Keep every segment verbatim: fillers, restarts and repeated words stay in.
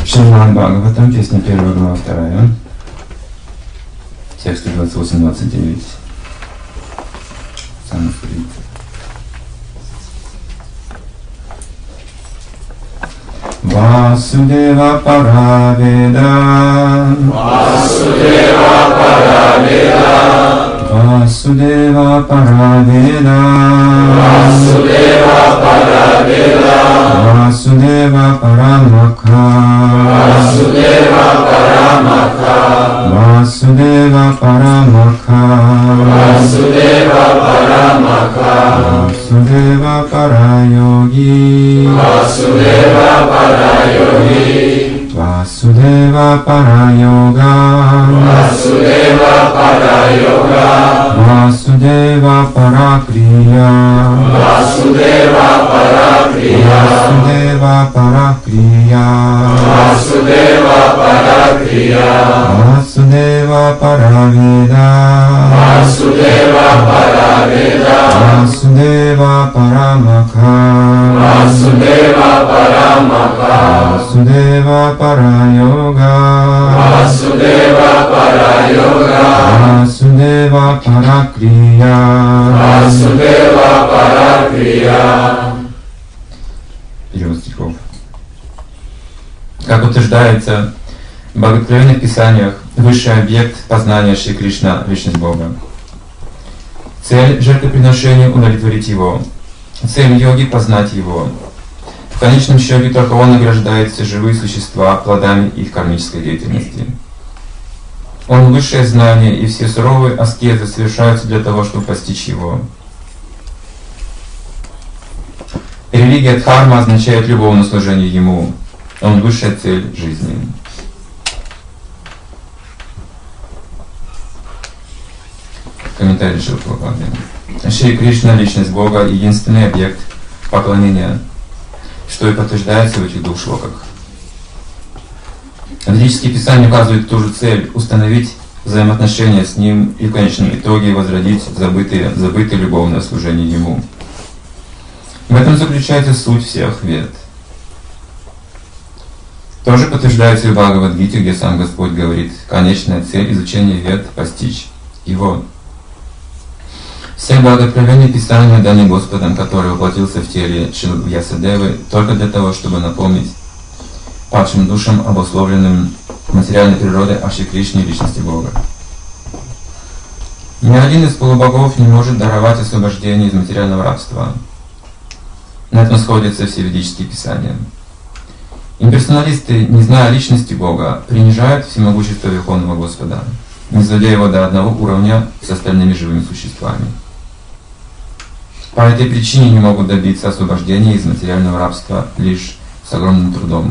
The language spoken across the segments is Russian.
Шримад Бхагаватам, песня первая, глава вторая, тексты двадцать восемь двадцать девять. Санскрит. Васудева Параведа, Васудева Параведа, Васудева Параведа, Васудева Параведа, Васудева Парамакха, Васудева Парамакха, Васудева Парамакха, Васудева Парамакха, Васудева Парайоги, Васудева Парайоги, Васудева Парайога, Васудева Парайога, Васудева Паракрия, Васудева Паракрия, Васудева Паракрия, Васудева Паракрия, Васудева Параведа, Васудева Параведа, Васудева Парамакха, Васудева Парамакха, Васудева Парайога, Васудева Парайога, Васудева Паракрия, Васудева Паракрия. Перевод стихов. Как утверждается в Бхагават Писаниях, высший объект познания Шри Кришна — личность Бога. Цель жертвоприношения — удовлетворить Его. Цель йоги — познать Его. В конечном счете только Он награждает все живые существа плодами их кармической деятельности. Он — высшее знание, и все суровые аскезы совершаются для того, чтобы постичь Его. Религия Дхарма означает любовное служение Ему. Он — высшая цель жизни. Комментарий Шрила Прабхупады. Шри Кришна — личность Бога, единственный объект поклонения, что и подтверждается в этих двух шлоках. Ведические писания указывают ту же цель — установить взаимоотношения с Ним и в конечном итоге возродить забытые, забытое любовное служение Ему. В этом заключается суть всех вед. Тоже подтверждается и в Бхагавад-гите, где сам Господь говорит: конечная цель изучения вед — постичь Его. Все благословения Писания даны Господом, который воплотился в теле Шрилы Вьясадевы, только для того, чтобы напомнить падшим душам, обусловленным материальной природой, о Шри Кришне и личности Бога. Ни один из полубогов не может даровать освобождение из материального рабства. На этом сходятся все ведические писания. Имперсоналисты, не зная личности Бога, принижают всемогущество Верховного Господа, не сводя его до одного уровня с остальными живыми существами. По этой причине не могут добиться освобождения из материального рабства лишь с огромным трудом.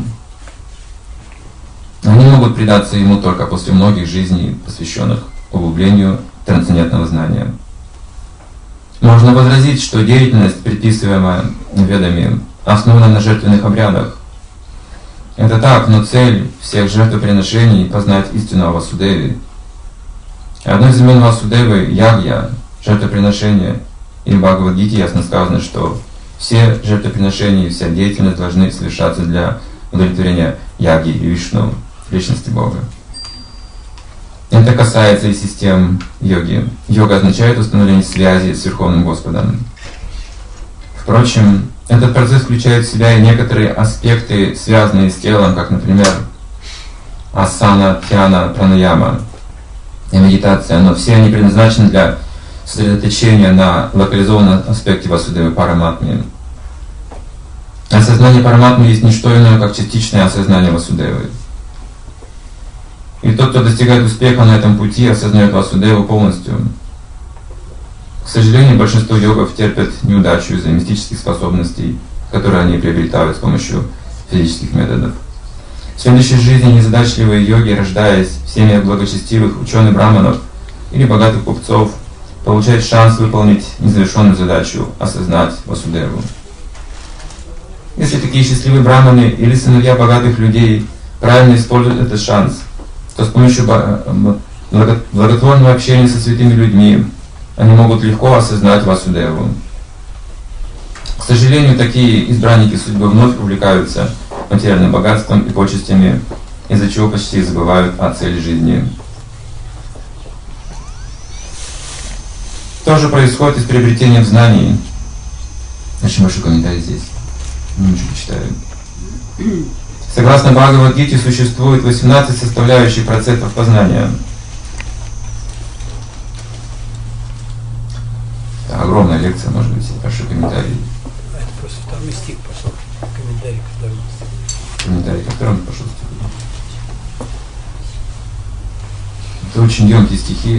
Они могут предаться Ему только после многих жизней, посвященных углублению трансцендентного знания. Можно возразить, что деятельность, предписываемая ведами, основана на жертвенных обрядах. Это так, но цель всех жертвоприношений — познать истину о Васудеве. Одно из имен Васудевы — Ягья, жертвоприношение, и в Бхагавад-гите ясно сказано, что все жертвоприношения и вся деятельность должны совершаться для удовлетворения Ягьи и Вишну, личности Бога. Это касается и систем йоги. Йога означает установление связи с Верховным Господом. Впрочем, этот процесс включает в себя и некоторые аспекты, связанные с телом, как, например, асана, дхьяна, пранаяма и медитация, но все они предназначены для сосредоточения на локализованном аспекте Васудевы Параматмы. Осознание Параматмы есть не что иное, как частичное осознание Васудевы. И тот, кто достигает успеха на этом пути, осознает Васудеву полностью. К сожалению, большинство йогов терпят неудачу из-за мистических способностей, которые они приобретают с помощью физических методов. В следующей жизни незадачливые йоги, рождаясь в семьях благочестивых ученых-браманов или богатых купцов, получают шанс выполнить незавершенную задачу — осознать Васудеву. Если такие счастливые браманы или сыновья богатых людей правильно используют этот шанс, то с помощью благотворного общения со святыми людьми они могут легко осознать Васудеву. К сожалению, такие избранники судьбы вновь увлекаются материальным богатством и почестями, из-за чего почти забывают о цели жизни. То же происходит и с приобретением знаний. Очень большой комментарий здесь. Ничего почитаю. Согласно Бхагавад-гите, существует восемнадцать составляющих процессов познания. Это огромная лекция, может быть, большой комментарий. А это просто второй стих пошел. Комментарий ко второму стиху. Комментарий ко второму пошел стиху. Это очень емкие стихи.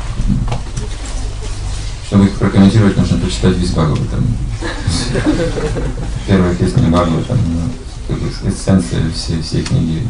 Чтобы их прокомментировать, нужно прочитать весь Бхагаватам. Первая песня Бхагаватам, как бы эссенция всей, всей книги.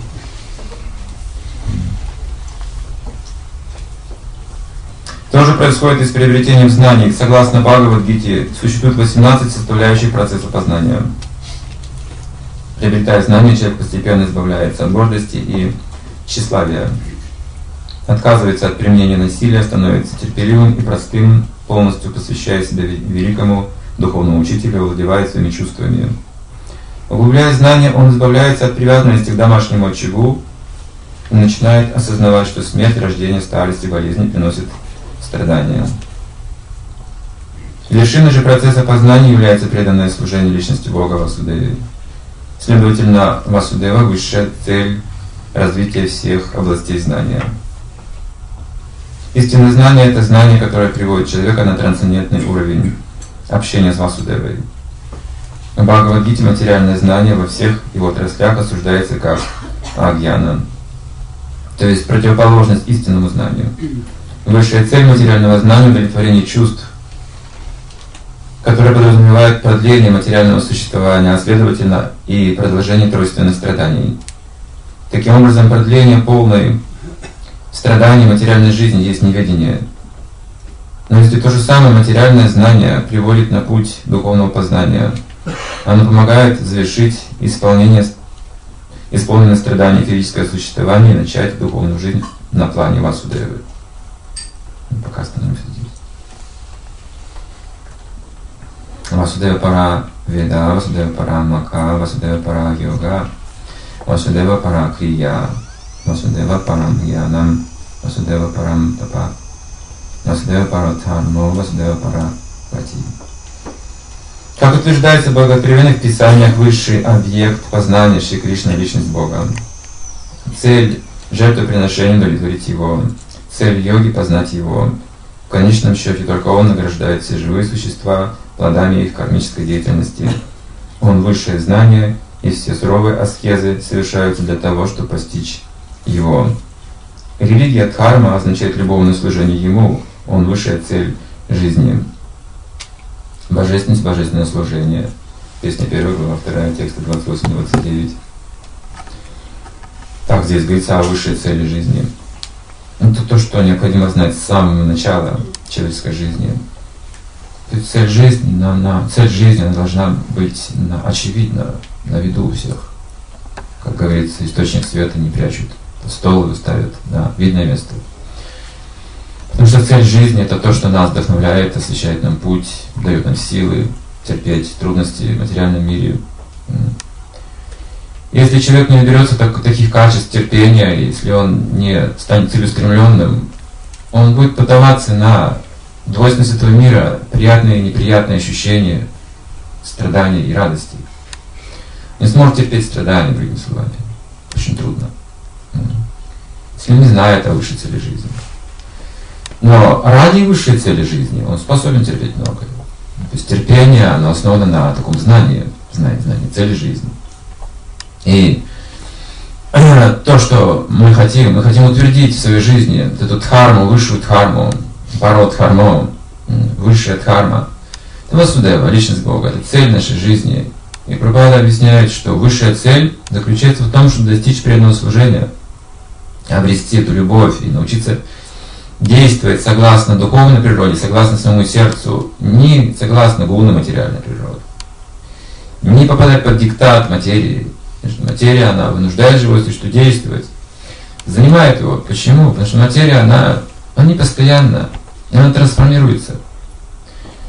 То же происходит и с приобретением знаний. Согласно Бхагавад-гите, существует восемнадцать составляющих процесса познания. Приобретая знания, человек постепенно избавляется от гордости и тщеславия. Отказывается от применения насилия, становится терпеливым и простым, полностью посвящая себя великому духовному учителю, овладевает своими чувствами. Углубляя знания, он избавляется от привязанности к домашнему очагу и начинает осознавать, что смерть, рождение, старость и болезни приносят страдания. Вершиной же процесса познания является преданное служение личности Бога Васудеве. Следовательно, Васудева – высшая цель развития всех областей знания. Истинное знание – это знание, которое приводит человека на трансцендентный уровень общения с Васудевой. В Бхагавад-гите материальное знание во всех его отраслях осуждается как агьяна, то есть противоположность истинному знанию. Высшая цель материального знания – удовлетворение чувств, которое подразумевает продление материального существования, а следовательно и продолжение тройственных страданий. Таким образом, продление полной страданий материальной жизни есть неведение. Но если то же самое материальное знание приводит на путь духовного познания, оно помогает завершить исполнение, исполненное страданий физическое существование и начать духовную жизнь на плане Васудевы. Пока остановимся здесь. Васудева пара веда, Васудева пара мака, Васудева пара йога, Васудева пара крия, Васудева парам гьянам, Васудева парам тапа, Васудева пара дхармо, Васудева пара пати. Как утверждается в богоотровенных писаниях, высший объект познания Шри Кришна — личность Бога. Цель жертвоприношения — удовлетворить Его. Цель йоги — познать Его. В конечном счете только Он награждает все живые существа плодами их кармической деятельности. Он — высшее знание, и все суровые аскезы совершаются для того, чтобы постичь Его. Религия дхарма означает любовное служение Ему. Он — высшая цель жизни. Божественность, божественное служение. Песня первая, глава вторая, тексты двадцать восемь двадцать девять. Так здесь говорится о высшей цели жизни. Это то, что необходимо знать с самого начала человеческой жизни. Цель жизни, на, на, цель жизни она должна быть на, очевидна, на виду у всех. Как говорится, источник света не прячут, стол ставят на видное место. Потому что цель жизни — это то, что нас вдохновляет, освещает нам путь, дает нам силы терпеть трудности в материальном мире. Если человек не наберется так, таких качеств терпения, если он не станет целеустремленным, он будет поддаваться на двойственность этого мира, приятные и неприятные ощущения, страдания и радости. Не сможет терпеть страдания, другими словами. Очень трудно. Если он не знает о высшей цели жизни. Но ради высшей цели жизни он способен терпеть многое. То есть терпение, оно основано на таком знании, знании, знании цели жизни. И то, что мы хотим, мы хотим утвердить в своей жизни эту дхарму, высшую дхарму, паро дхарму, высшая дхарма. Это Васудева, личность Бога, это цель нашей жизни. И Прабхупада объясняет, что высшая цель заключается в том, чтобы достичь преданного служения, обрести эту любовь и научиться действовать согласно духовной природе, согласно своему сердцу, не согласно гуну материальной природы. Не попадать под диктат материи. Потому что материя, она вынуждает живое существо действовать, занимает его. Почему? Потому что материя, она, она не постоянна, она трансформируется.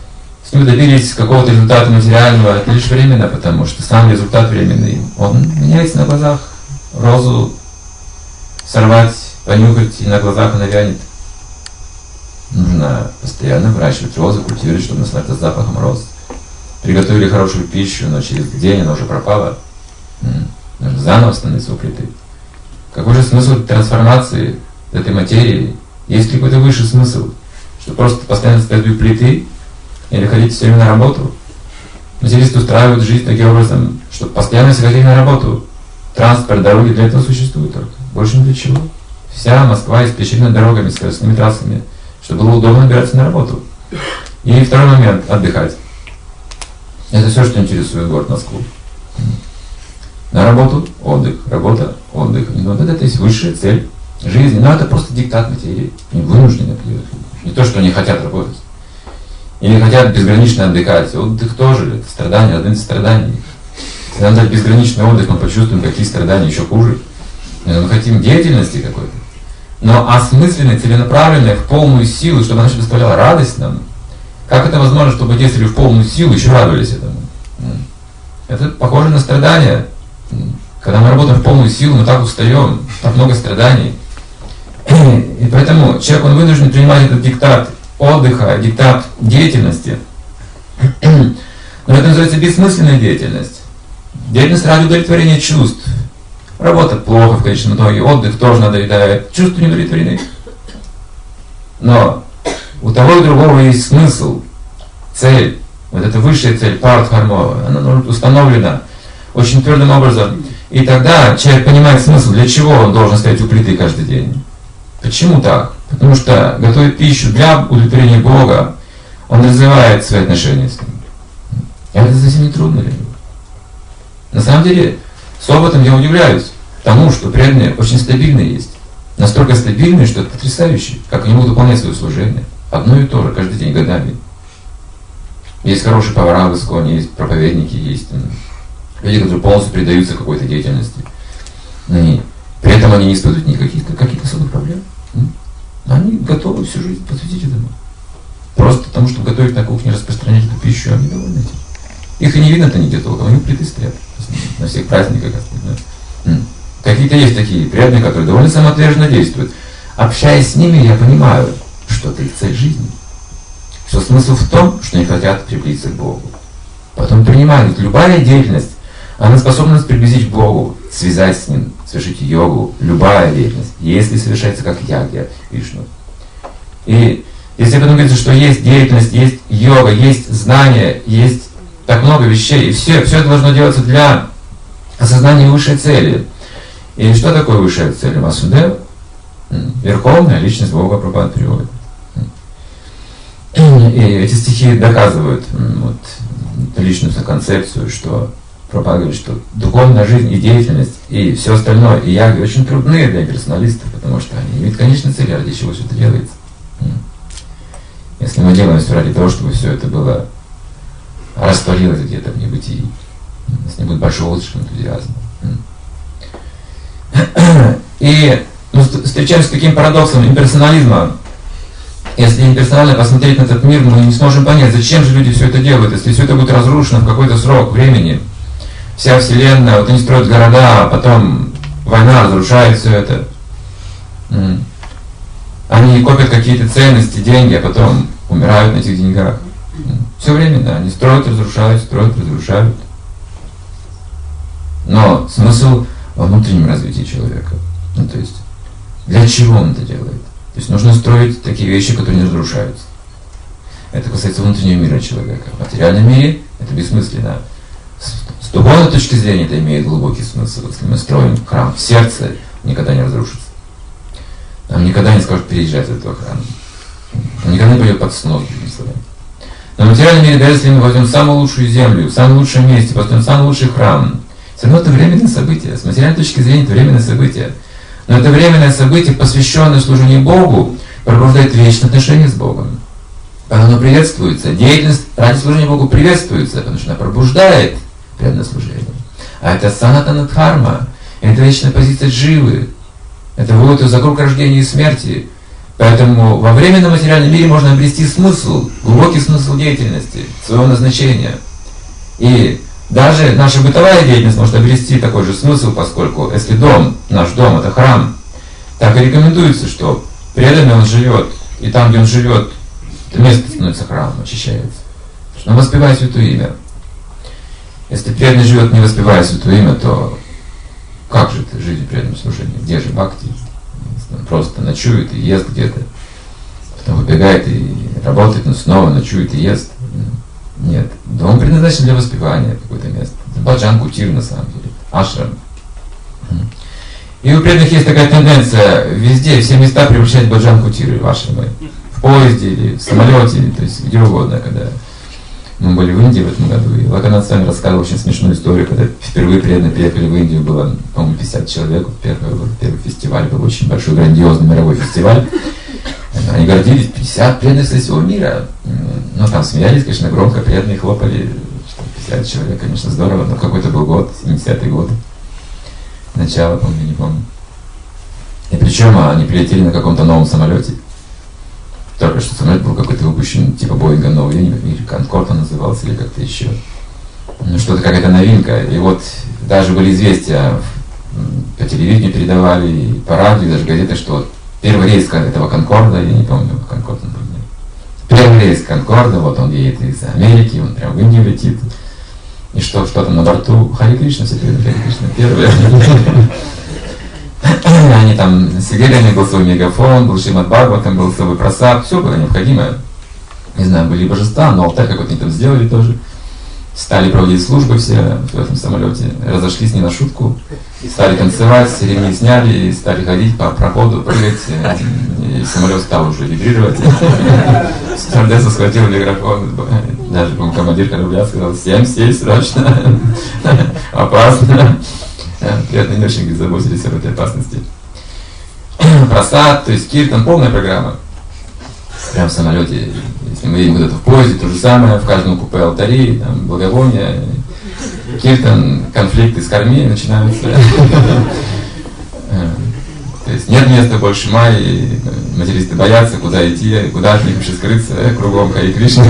Если вы добились какого-то результата материального, это лишь временно, потому что сам результат временный. Он меняется на глазах. Розу сорвать, понюхать, и на глазах она вянет. Нужно постоянно выращивать розы, культивировать, чтобы наслаждаться запахом роз. Приготовили хорошую пищу, но через день она уже пропала. Нужно заново становиться у плиты. Какой же смысл трансформации этой материи? Есть ли какой-то высший смысл? Что просто постоянно стоять у плиты или ходить все время на работу? Материалисты устраивают жизнь таким образом, чтобы постоянно все ходили на работу. Транспорт, дороги для этого существуют только. Больше ни для чего. Вся Москва испещрена дорогами, скоростными трассами, чтобы было удобно добираться на работу. И второй момент – отдыхать. Это все, что интересует город Москву. На работу – отдых, работа – отдых. Но вот это есть высшая цель жизни. Но это просто диктат материи. Не вынуждены. Не то, что они хотят работать. Или хотят безгранично отдыхать. Отдых тоже – это страдание, один из страданий. Если нам дать безграничный отдых, мы почувствуем, какие страдания еще хуже. Мы хотим деятельности какой-то. Но осмысленной, целенаправленной, в полную силу, чтобы она доставляла радость нам. Как это возможно, чтобы действовали в полную силу, еще радовались этому? Это похоже на страдания. Когда мы работаем в полную силу, мы так устаем, так много страданий. И поэтому человек, он вынужден принимать этот диктат отдыха, диктат деятельности. Но это называется бессмысленная деятельность. Деятельность ради удовлетворения чувств. Работа плохо в конечном итоге, отдых тоже надоедает, чувства не удовлетворены. Но у того и другого есть смысл, цель. Вот эта высшая цель, парадхарма, она установлена очень твердым образом. И тогда человек понимает смысл, для чего он должен стоять у плиты каждый день. Почему так? Потому что готовит пищу для удовлетворения Бога, он развивает свои отношения с Ним. И это совсем не трудно для него. На самом деле, с опытом я удивляюсь тому, что преданные очень стабильные есть. Настолько стабильные, что это потрясающе, как они могут выполнять свое служение. Одно и то же, каждый день, годами. Есть хорошие повара в Исконе, есть проповедники, есть люди, которые полностью предаются какой-то деятельности. И при этом они не испытывают никаких каких-то особых проблем. Они готовы всю жизнь посвятить этому. Просто потому, чтобы готовить на кухне, распространять эту пищу, они довольны этим. Их и не видно-то нигде толком, они плиты стоят на всех праздниках. Да? Какие-то есть такие преданные, которые довольно самоотверженно действуют. Общаясь с ними, я понимаю, что это их цель жизни. Что смысл в том, что они хотят приблизиться к Богу. Потом принимают, любая деятельность, она способна нас приблизить к Богу, связать с Ним, совершить йогу, любая деятельность, если совершается как ягья Вишну. И если потом говорится, что есть деятельность, есть йога, есть знание, есть так много вещей, и все, все это должно делаться для осознания высшей цели. И что такое высшая цель? Васудева, верховная личность Бога, Прабхупада приводит. И эти стихи доказывают вот, личную концепцию, что Прабхупада говорит, что духовная жизнь и деятельность, и все остальное, и яги очень трудны для персоналистов, потому что они имеют конечной цели, ради чего все это делается. Если мы делаем все ради того, чтобы все это было растворилось где-то в небытии, у нас не будет большого лучшего энтузиазма. И мы встречаемся с таким парадоксом имперсонализма. Если имперсонально посмотреть на этот мир, мы не сможем понять, зачем же люди все это делают, если все это будет разрушено в какой-то срок времени. Вся Вселенная, вот они строят города, а потом война разрушает все это. Они копят какие-то ценности, деньги, а потом умирают на этих деньгах. Все временно, они строят, разрушают, строят, разрушают. Но смысл во внутреннем развитии человека. Ну, то есть, для чего он это делает? То есть нужно строить такие вещи, которые не разрушаются. Это касается внутреннего мира человека. В материальном мире это бессмысленно. С, с духовной точки зрения это имеет глубокий смысл. Если мы строим храм в сердце, никогда не разрушится. Нам никогда не скажут переезжать из этого храма. Он никогда не пойдет под снос, другими словами. Но в материальном мире, даже если мы возьмем самую лучшую землю, в самом лучшем месте, построим самый лучший храм, все равно это временное событие. С материальной точки зрения это временное событие. Но это временное событие, посвященное служению Богу, пробуждает вечные отношения с Богом. Поэтому оно приветствуется. Деятельность ради служения Богу приветствуется, потому что она пробуждает преданное служение. А это санатана дхарма, это вечная позиция дживы. Это вывод из круг рождения и смерти. Поэтому во временном материальном мире можно обрести смысл, глубокий смысл деятельности, своего назначения. И даже наша бытовая деятельность может обрести такой же смысл, поскольку если дом, наш дом это храм, так и рекомендуется, что преданный он живет, и там, где он живет, это место становится храмом, очищается. Он воспевает святое имя. Если преданный живет, не воспевая святое имя, то как же это жизнь в преданном служении? Где же бхакти? Он просто ночует и ест где-то, потом выбегает и работает, но снова ночует и ест. Нет, дом предназначен для воспевания, какое-то место. Баджан кутир на самом деле, ашрам. И у преданных есть такая тенденция везде, все места превращать в баджан кутиры, в ашрамы. В поезде или в самолете, то есть где угодно, когда мы были в Индии в этом году, и Локанат Свами рассказывал очень смешную историю, когда впервые преданные приехали в Индию, было, по-моему, пятьдесят человек, первый, первый фестиваль был очень большой, грандиозный мировой фестиваль. Они гордились, пятьдесят преданных со всего мира. Ну, там смеялись, конечно, громко, преданные хлопали, что пятьдесят человек, конечно, здорово, но какой-то был год, семидесятый год, начало, помню, не помню. И причем они прилетели на каком-то новом самолете. Только что самолет был какой-то выпущен, типа Боинга новый, я не помню, или Конкорд он назывался, или как-то еще. Ну, что-то какая-то новинка. И вот даже были известия, по телевидению передавали, и по радио, даже газеты, что вот первый рейс этого Конкорда, я не помню, Конкорд он был, нет. Первый рейс Конкорда, вот он едет из Америки, он прям в Индию летит. И что, что там на борту? Харе Кришна, все перед Харе Кришна, первый. Они там сидели, у них был свой мегафон, был Шримад Бхагаватам, был свой прасад, все было необходимое. Не знаю, были божества, но алтарь какой-то они там сделали тоже. Стали проводить службы все в этом самолете, разошлись не на шутку, стали танцевать, ремни сняли, и стали ходить по проходу, прыгать, и самолет стал уже вибрировать. Стюардесса схватила микрофон, даже, по-моему, командир корабля сказал: «Всем сесть срочно, опасно». Приятные не очень заботились об этой опасности. Просад, то есть киртан, полная программа. Прям в самолете, если мы едем куда-то в поезде, то же самое, в каждом купе алтари, там благовония, киртан, конфликты с карми начинаются. То есть нет места больше майи, материсты боятся, куда идти, куда от них вообще скрыться, кругом Хари Кришна.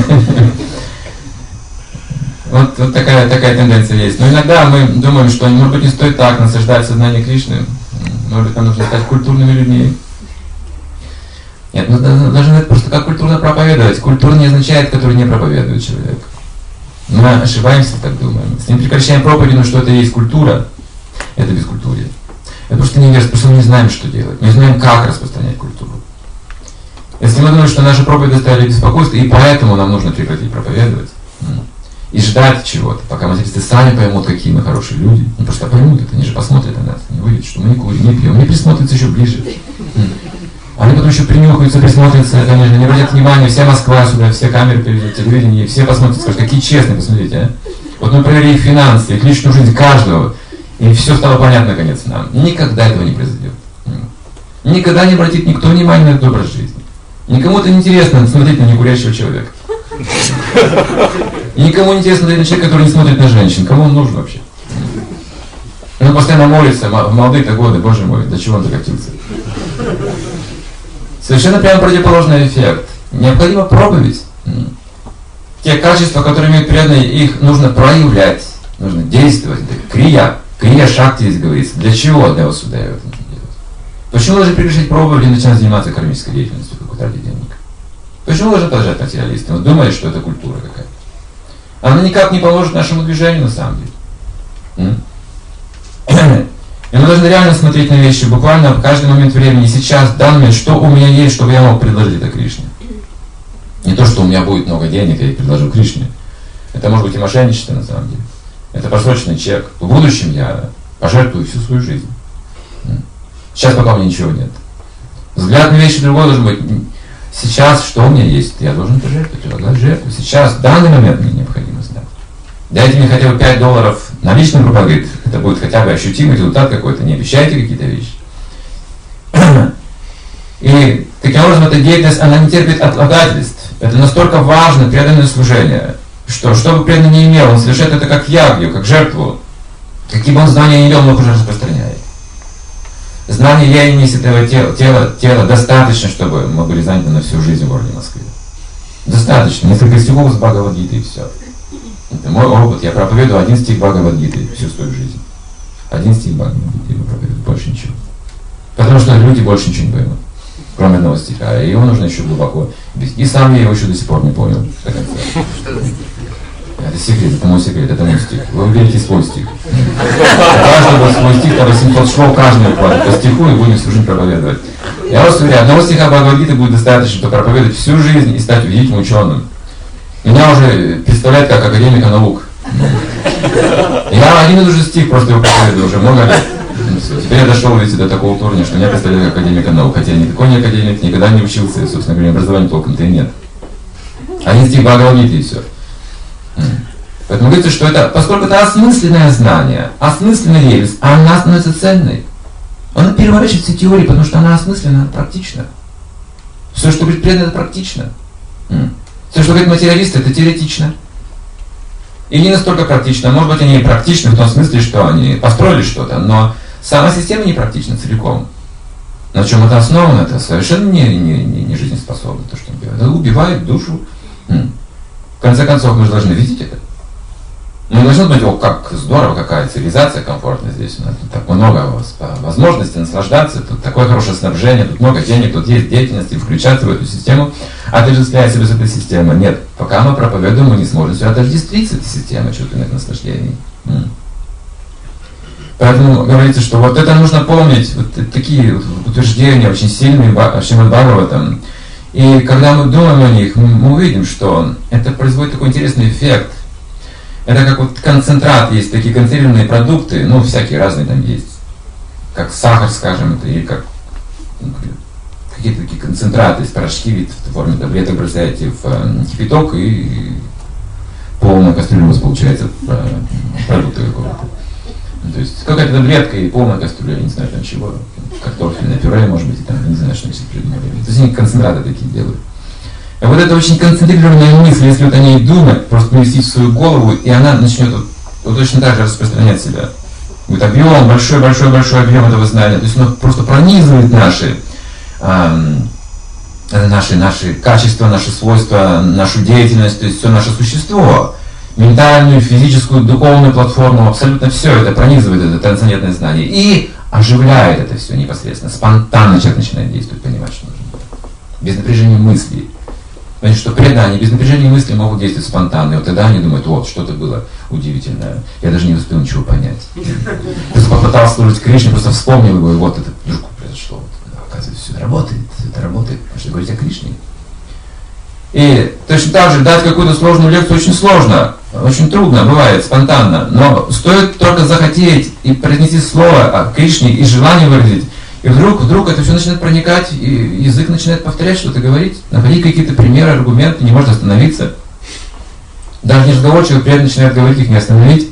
Вот, вот такая, такая тенденция есть. Но иногда мы думаем, что, может быть, не стоит так насаждать сознание Кришны. Может быть, нам нужно стать культурными людьми. Нет, мы должны это просто как культурно проповедовать. Культура не означает, который не проповедует человек. Мы ошибаемся, так думаем. Если мы прекращаем проповедь, но что это есть культура, это бескультурье. Это просто неверство, потому что мы не знаем, что делать. Мы не знаем, как распространять культуру. Если мы думаем, что наша проповедь доставили беспокойство, и поэтому нам нужно прекратить проповедовать, и ждать чего-то, пока материсты сами поймут, какие мы хорошие люди. Они просто поймут это, они же посмотрят на нас, они увидят, что мы не курим, не пьем, они присмотрятся еще ближе. Они потом еще принюхаются, присмотрятся, конечно, не обратят внимания, вся Москва сюда, все камеры привезут, телевидение, все посмотрят, скажут, какие честные, посмотрите, а. Вот мы проверили их финансы, их личную жизнь каждого, и все стало понятно, наконец, нам. Никогда этого не произойдет. Никогда не обратит никто внимания на этот образ жизни. Никому это не интересно смотреть на некурящего человека. И никому не интересно смотреть на человека, который не смотрит на женщин. Кому он нужен вообще? Он постоянно молится, в молодые-то годы, боже мой, до чего он докатился. Совершенно прямо противоположный эффект. Необходима проповедь. Те качества, которые имеют преданные, их нужно проявлять, нужно действовать. Крия, крия шакти здесь говорится. Для чего для вас сюда это нужно делать? Почему должны прекращать проповедь и начинать заниматься кармической деятельностью, как тратить денег? Почему должны продолжать материалисты? Он думает, что это культура какая-то. Она никак не поможет нашему движению на самом деле. И мы должны реально смотреть на вещи, буквально в каждый момент времени, сейчас, в данный момент, что у меня есть, чтобы я мог предложить это Кришне. Не то, что у меня будет много денег, я их предложу Кришне. Это может быть и мошенничество на самом деле. Это просроченный чек. В будущем я пожертвую всю свою жизнь. Сейчас пока у меня ничего нет. Взгляд на вещи другой должен быть. Сейчас, что у меня есть, я должен пожертвовать, предлагать жертву. Сейчас, в данный момент мне необходимо знать. Дайте мне хотя бы пять долларов наличным, грубо говоря, это будет хотя бы ощутимый результат какой-то, не обещайте какие-то вещи. И таким образом эта деятельность, она не терпит отлагательств. Это настолько важно, преданное служение, что что бы преданный не имел, он совершает это как ягью, как жертву. Какие бы он знания не имел, он их уже распространяет. Знание я и есть этого тела, тела, тела достаточно, чтобы мы были заняты на всю жизнь в городе Москве. Достаточно. Несколько стихов с Бхагавад-гиты и все. Это мой опыт. Я проповедую один стих Бхагавад-гиты всю свою жизнь. Один стих Бхагавад-гиты я проповедую, больше ничего. Потому что люди больше ничего не поймут, кроме одного стиха. И его нужно еще глубоко объяснить. И сам я его еще до сих пор не понял до конца. Это секрет, это мой секрет, это мой стих. Вы выберите свой стих. Каждый свой стих, по восемьсот шлов, каждый укладывает по стиху и будем всю жизнь проповедовать. Я вас уверяю, одного стиха Бхагавад-гиты будет достаточно, чтобы проповедовать всю жизнь и стать великим ученым. Меня уже представляют как академика наук. Я один и тот же стих просто его проповедую уже много лет. Теперь я дошел, видите, до такого уровня, что меня представляют как академика наук. Хотя я никакой не академик, никогда не учился, собственно говоря, образования толком-то и нет. Один стих Бхагавад-гиты и все. Поэтому говорится, что это, поскольку это осмысленное знание, осмысленный рельс, она становится ценной. Она переворачивает все теории, потому что она осмысленна, практична. Все, что говорит преданный, это практично. Все, что говорит материалист, это теоретично. И не настолько практично. Может быть, они и практичны в том смысле, что они построили что-то, но сама система не практична целиком. На чем это основано, это совершенно не, не, не, не жизнеспособно, то, что он делает. Это убивает душу. В конце концов, мы же должны видеть это. Мы не должны думать, о, как здорово, какая цивилизация комфортная здесь. У нас тут так много возможностей наслаждаться, тут такое хорошее снабжение, тут много денег, тут есть деятельность, и включаться в эту систему, отождествляя себя с этой системой. Нет, пока мы проповедуем, мы не сможем себя отождествить с этой системой чувственных наслаждений. Поэтому говорится, что вот это нужно помнить, вот такие вот утверждения очень сильные в Шримад Бхагаватам. И когда мы думаем о них, мы увидим, что это производит такой интересный эффект. Это как вот концентрат, есть такие консервированные продукты, ну, всякие разные там есть. Как сахар, скажем, это, или как ну, какие-то такие концентраты, из порошки вид в форме таблеток бросаете в э, кипяток, и полная кастрюля у вас получается э, продукта какого-то. То есть какая-то таблетка и полная кастрюля, я не знаю там чего, картофельное пюре, может быть, и там, не знаю, что они себе придумали. То есть они концентраты такие делают. И вот это очень концентрированная мысль, если вот о ней думать, просто поместить в свою голову, и она начнет вот, вот точно так же распространять себя. Будет объем, большой-большой-большой объем этого знания. То есть оно просто пронизывает наши, эм, наши, наши качества, наши свойства, нашу деятельность, то есть все наше существо. Ментальную, физическую, духовную платформу, абсолютно все это пронизывает, это трансцендентное знание. И оживляет это все непосредственно. Спонтанно человек начинает действовать, понимать, что нужно. Без напряжения мыслей. Потому что преданные, они без напряжения мысли могут действовать спонтанно. И вот тогда они думают, вот, что-то было удивительное. Я даже не успел ничего понять. Просто попытался служить Кришне, просто вспомнил его, и вот это вдруг произошло. Вот, оказывается, все это работает, это работает. Потому что говорить о Кришне. И точно так же дать какую-то сложную лекцию очень сложно. Очень трудно, бывает, спонтанно. Но стоит только захотеть и произнести слово о Кришне и желание выразить, и вдруг, вдруг это все начинает проникать, и язык начинает повторять, что-то говорить, находить какие-то примеры, аргументы, не может остановиться. Даже неразговорчивый приятно начинает говорить, их не остановить.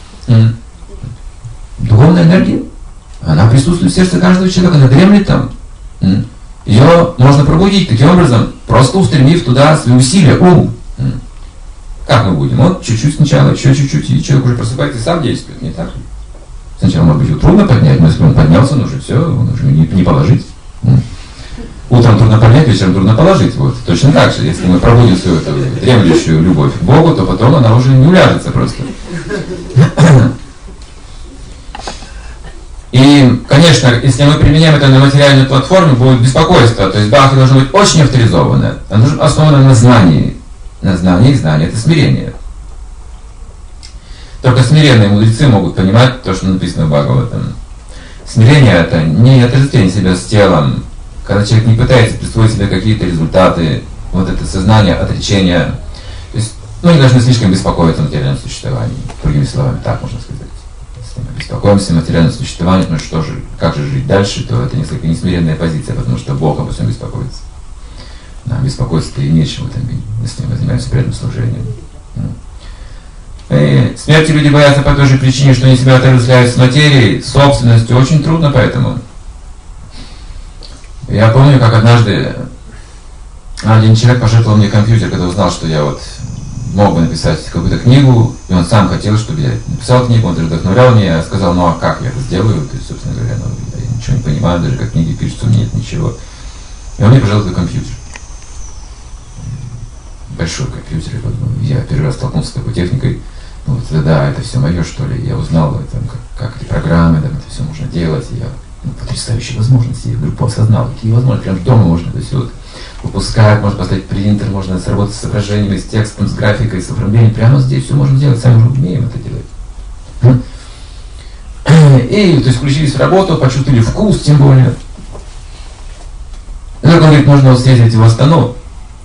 Духовная энергия, она присутствует в сердце каждого человека, она дремлет там. Ее можно пробудить таким образом, просто устремив туда свои усилия, ум. Как мы будем? Вот чуть-чуть сначала, еще чуть-чуть, и человек уже просыпается и сам действует, не так ли? Сначала, может быть, его трудно поднять, но если он поднялся, он уже все, он уже не, не положить. Утром трудно поднять, вечером трудно положить. Вот. Точно так же, если мы пробудим свою эту дремлющую любовь к Богу, то потом она уже не уляжется просто. И, конечно, если мы применяем это на материальной платформе, будет беспокойство. То есть бхакти должно быть очень авторизованное. Оно должно быть основано на знании. На знании, и знание — это смирение. Только смиренные мудрецы могут понимать то, что написано в Бхагаватам. Смирение — это не отождествление себя с телом, когда человек не пытается присвоить себе какие-то результаты, вот это сознание отречения. То есть мы не должны слишком беспокоиться о материальном существовании. Другими словами, так можно сказать. Если мы беспокоимся о материальном существовании, ну что же, как же жить дальше, то это несколько несмиренная позиция, потому что Бог обо всем беспокоится. Нам беспокоиться-то и нечего, там, если мы занимаемся преданным служением. И смерти люди боятся по той же причине, что они себя отождествляют с материей, собственностью. Очень трудно поэтому. Я помню, как однажды один человек пожертвовал мне компьютер, когда узнал, что я вот мог бы написать какую-то книгу, и он сам хотел, чтобы я написал книгу, он даже вдохновлял меня, я сказал, ну а как я это сделаю, то есть, собственно говоря, ну, я ничего не понимаю. понимаю даже, как книги пишутся, у меня нет ничего. И он мне пожалуйста компьютер. Большой компьютер. Я первый раз столкнулся с такой техникой. Ну, вот, да, это все мое, что ли. Я узнал, это, как, как эти программы, там, это все можно делать. И я, ну, потрясающие возможности. Я вдруг осознал, какие возможности. Прям дома можно это все вот выпускать, можно поставить принтер, можно сработать с изображениями, с текстом, с графикой, с оформлением. Прямо здесь все можно делать, сами уже умеем это делать. И, то есть, включились в работу, почувствовали вкус, тем более. И только он говорит, нужно съездить в Астану.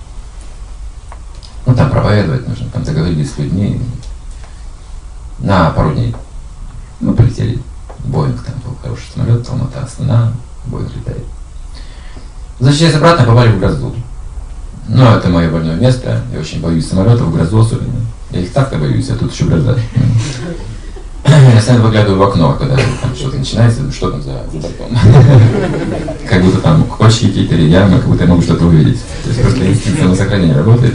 Ну, там проповедовать нужно, там договорились с людьми на пару дней. Мы полетели. Боинг, там был хороший самолет, Алмата, Астана, Боинг летает. Возвращаясь обратно, попали в грозу. Ну, это мое больное место. Я очень боюсь самолетов, в грозу особенно. Я их так-то боюсь, а тут еще гроза. Я постоянно выглядываю в окно, когда там что-то начинается, что там за бортом. Как будто там кочки какие-то или ямы, как будто я могу что-то увидеть. То есть просто инстинкт самосохранения работает.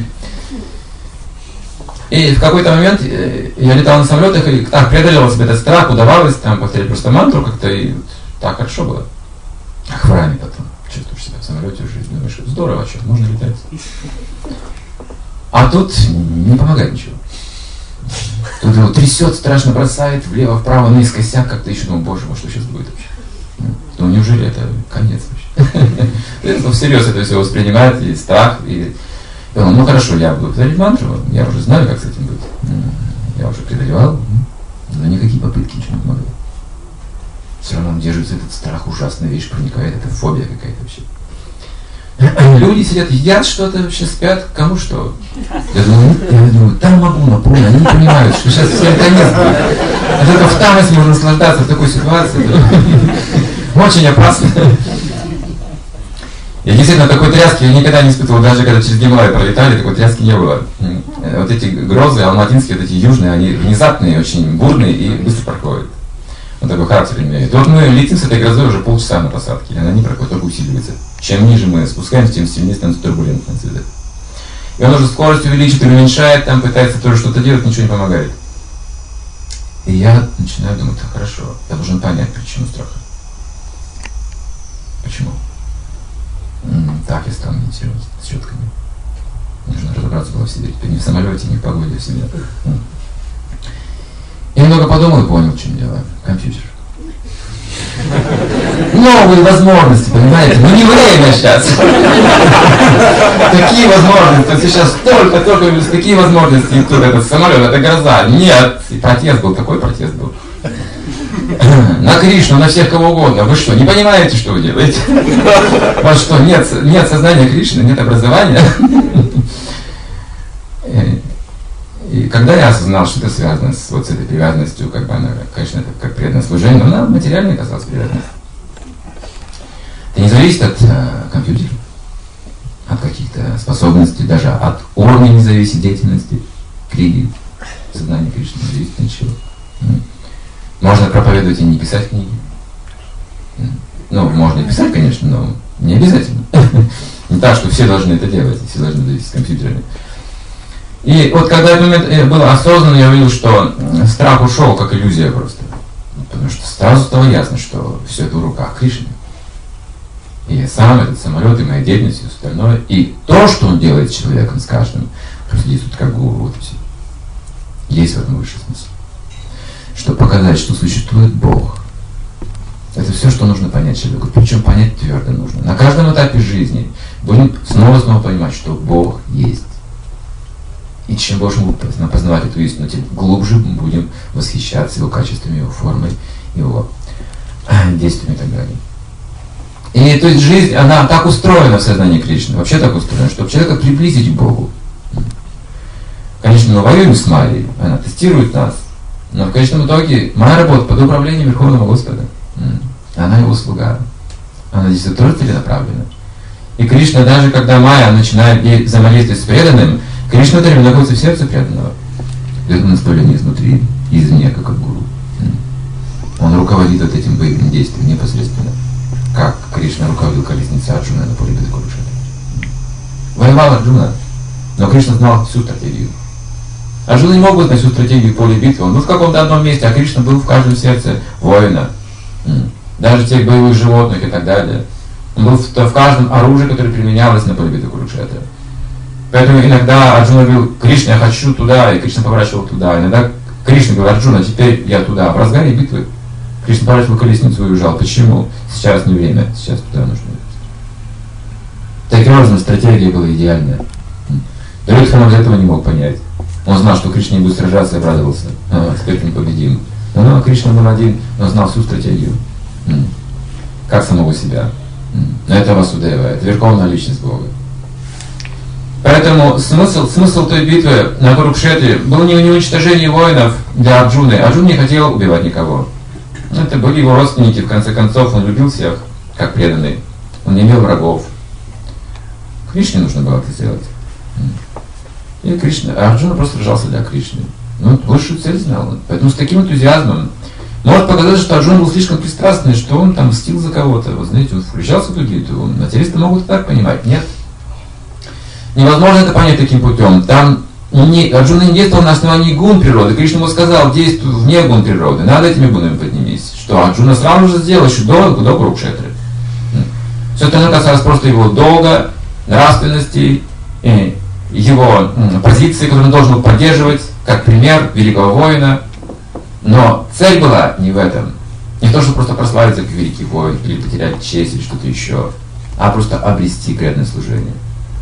И в какой-то момент я летал на самолетах и так преодолел себе этот страх, удавалось там повторять просто мантру как-то, и так хорошо было. Ах, в раме потом чувствуешь себя в самолете уже, думаешь, здорово, что можно летать. А тут не помогает ничего. Тут его трясет, страшно бросает, влево-вправо, наискосяк, как-то еще думаю, боже мой, что сейчас будет вообще? Ну неужели это конец вообще? Это всерьез это все воспринимает, и страх, и... И он, ну хорошо, я буду повторять мантру, я уже знаю, как с этим быть. Я уже преодолевал, но никакие попытки ничего не помогают. Все равно он держится, этот страх ужасная вещь проникает, это фобия какая-то вообще. Люди сидят, едят что-то, вообще спят, кому что. Я думаю, я думаю, там могу, но помню, они не понимают, что сейчас всем конец будет. А только в там, если можно наслаждаться в такой ситуации, очень опасно. Я действительно такой тряски я никогда не испытывал, даже когда через Гималай пролетали, такой тряски не было. Вот эти грозы, алматинские, вот эти южные, они внезапные, очень бурные и быстро проходят. Вот такой характер имеет. И вот мы летим с этой грозой уже полчаса на посадке, и она не проходит, только усиливается. Чем ниже мы спускаемся, тем сильнее становится турбулентность. И он уже скорость увеличивает, уменьшает, там пытается тоже что-то делать, ничего не помогает. И я начинаю думать, да хорошо, я должен понять причину страха. Почему? Так, я стал медитировать с четками. Нужно разобраться было в себе. Теперь не в самолете, не в погоде, а в себе. Я немного подумал и понял, в чем дело. Компьютер. Новые возможности, понимаете? Ну не время сейчас. Такие возможности. Сейчас только-только такие возможности. И тут этот самолет, это гроза. Нет. И протест был, такой протест был. На Кришну, на всех кого угодно. Вы что, не понимаете, что вы делаете? У вас что, нет, нет сознания Кришны, нет образования? И, и когда я осознал, что это связано с, вот, с этой привязанностью, как бы она, конечно, это как преданное служение, но она материально оказалась привязанность. Это не зависит от э, компьютера, от каких-то способностей, даже от уровня не зависит деятельности, книги, сознания Кришны не зависит от ничего. Можно проповедовать и не писать книги. Ну, можно и писать, конечно, но не обязательно. Не так, что все должны это делать, все должны зависеть с компьютерами. И вот когда этот момент был осознанно, я увидел, что страх ушел, как иллюзия просто. Потому что сразу стало ясно, что все это в руках Кришны. И я сам, этот самолет, и моя деятельность, и все остальное. И то, что он делает с человеком, с каждым, просто действует как гуру. Вот все. Есть в этом высший смысл. Чтобы показать, что существует Бог. Это все, что нужно понять человеку. Причем понять твердо нужно. На каждом этапе жизни будем снова-снова понимать, что Бог есть. И чем больше мы будем познавать эту истину, тем глубже мы будем восхищаться его качествами, его формой, его действиями и так далее. И то есть жизнь, она так устроена в сознании Кришны, вообще так устроена, чтобы человека приблизить к Богу. Конечно, мы воюем с Майей, она тестирует нас. Но в конечном итоге моя работа под управлением Верховного Господа. Она его слуга. Она здесь тоже целенаправлена. И Кришна, даже когда Майя начинает взаимодействовать с преданным, Кришна тоже находится в сердце преданного. Это наставление изнутри и извне, как от гуру. Он руководит вот этим боевым действием непосредственно. Как Кришна руководил колесницей Арджуна на поле битвы Курукшетра. Воевал Арджуна, но Кришна знал всю стратегию. Арджуна не мог бы знать всю стратегию поля битвы. Он был в каком-то одном месте, а Кришна был в каждом сердце воина. даже тех боевых животных и так далее. Он был в, в каждом оружии, которое применялось на поле битвы Курукшетры. Поэтому иногда Арджуна говорил: Кришна, я хочу туда, и Кришна поворачивал туда. Иногда Кришна говорил: Арджуна, теперь я туда. В разгаре битвы Кришна поворачивал колесницу и уезжал. Почему? Сейчас не время, сейчас туда нужно. Таким образом, стратегия была идеальная. Дурьодхана этого не мог понять. Он знал, что Кришна не будет сражаться, и обрадовался. А, теперь мы победим. Но Кришна был один, но знал всю стратегию. Как самого себя. Но это Васудева, это верховная личность Бога. Поэтому смысл, смысл той битвы на Курукшетре был не уничтожение воинов для Арджуны. Арджун не хотел убивать никого. Это были его родственники, в конце концов, он любил всех, как преданный. Он не имел врагов. Кришне нужно было это сделать. И Кришна, а Арджуна просто сражался для Кришны. Ну, высшую цель знал. Поэтому с таким энтузиазмом может показаться, что Арджуна был слишком пристрастный, что он там мстил за кого-то. Вы знаете, он включался в эту битву. Материалисты могут так понимать. Нет. Невозможно это понять таким путем. Там не, Арджуна не действовал на основании гун природы. Кришна ему сказал: действуй вне гун природы. Надо этими гунами поднимись. Что Арджуна сразу же сделал, еще до, до Курукшетры. Все остальное касалось просто его долга, нравственности, его позиции, которую он должен был поддерживать, как пример великого воина. Но цель была не в этом. Не то, чтобы просто прославиться как великий воин, или потерять честь, или что-то еще, а просто обрести преданное служение.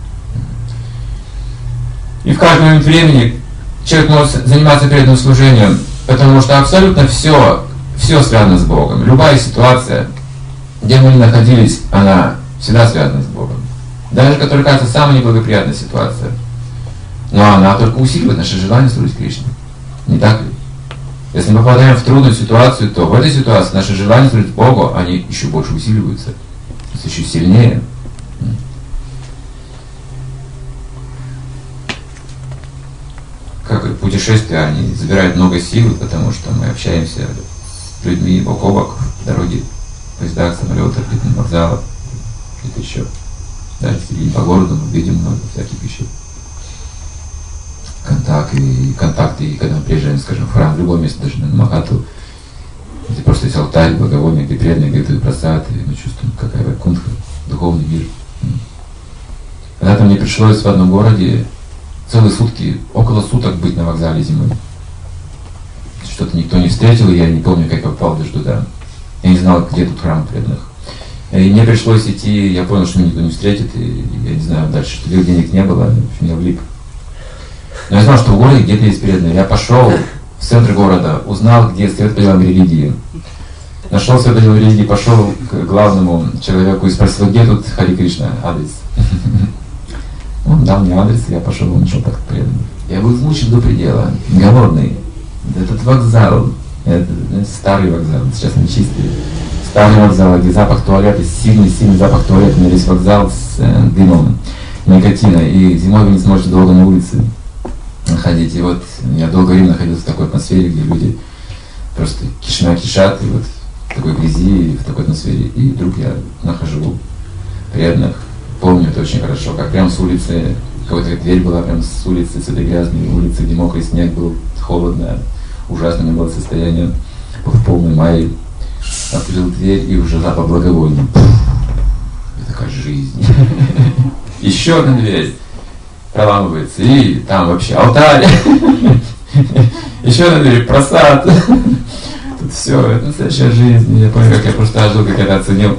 И в каждый момент времени человек может заниматься преданным служением, потому что абсолютно все, все связано с Богом. Любая ситуация, где мы ни находились, она всегда связана с Богом. Даже которая кажется самой неблагоприятной ситуацией. Но она только усиливает наше желание служить Кришне. Не так ли? Если мы попадаем в трудную ситуацию, то в этой ситуации наши желания служить Богу, они еще больше усиливаются. То есть еще сильнее. Как путешествия, они забирают много сил, потому что мы общаемся с людьми бок о бок в дороге, в поездах, самолетах, на вокзалах, где-то еще. Даже если по городу мы видим много всяких вещей. Контакты, и контакты, и когда мы приезжаем, скажем, в храм, в любое место, даже на Махату, где просто есть алтарь, благовоние, где преданные готовят просад, и мы чувствуем, какая вайкунтха, духовный мир. Когда-то мне пришлось в одном городе целые сутки, около суток быть на вокзале зимой. Что-то никто не встретил, и я не помню, как я попал даже туда. Я не знал, где тут храм преданных. И мне пришлось идти, я понял, что меня никто не встретит, и я не знаю дальше, что денег не было, в общем, я влип. Но я знал, что в городе где-то есть преданные. Я пошел в центр города, узнал, где свет по делам религии. Нашел свет по делам религии, пошел к главному человеку и спросил: где тут Хари Кришна, адрес? Он дал мне адрес, и я пошел, он нашел так преданный. Я был измучен до предела, голодный. Этот вокзал, это, это старый вокзал, сейчас он чистый. Старый вокзал, где запах туалета, сильный-сильный запах туалета, на весь вокзал с э, дымом никотина. И зимой вы не сможете долго на улице ходить. И вот я долгое время находился в такой атмосфере, где люди просто кишмя кишат, и вот в такой грязи, и в такой атмосфере. И вдруг я нахожу преданных. Помню это очень хорошо, как прямо с улицы, какая-то дверь была прямо с улицы, с этой грязной улицы, где мокрый снег был, холодно, ужасно не было состояние, в полной мае. Открыл дверь, и уже запах благовония. Это такая жизнь. Еще одна дверь проламывается, и там вообще алтарь. Еще одна дверь, просад. Тут все, это настоящая жизнь. Я помню, как я просто жил, как я это оценил.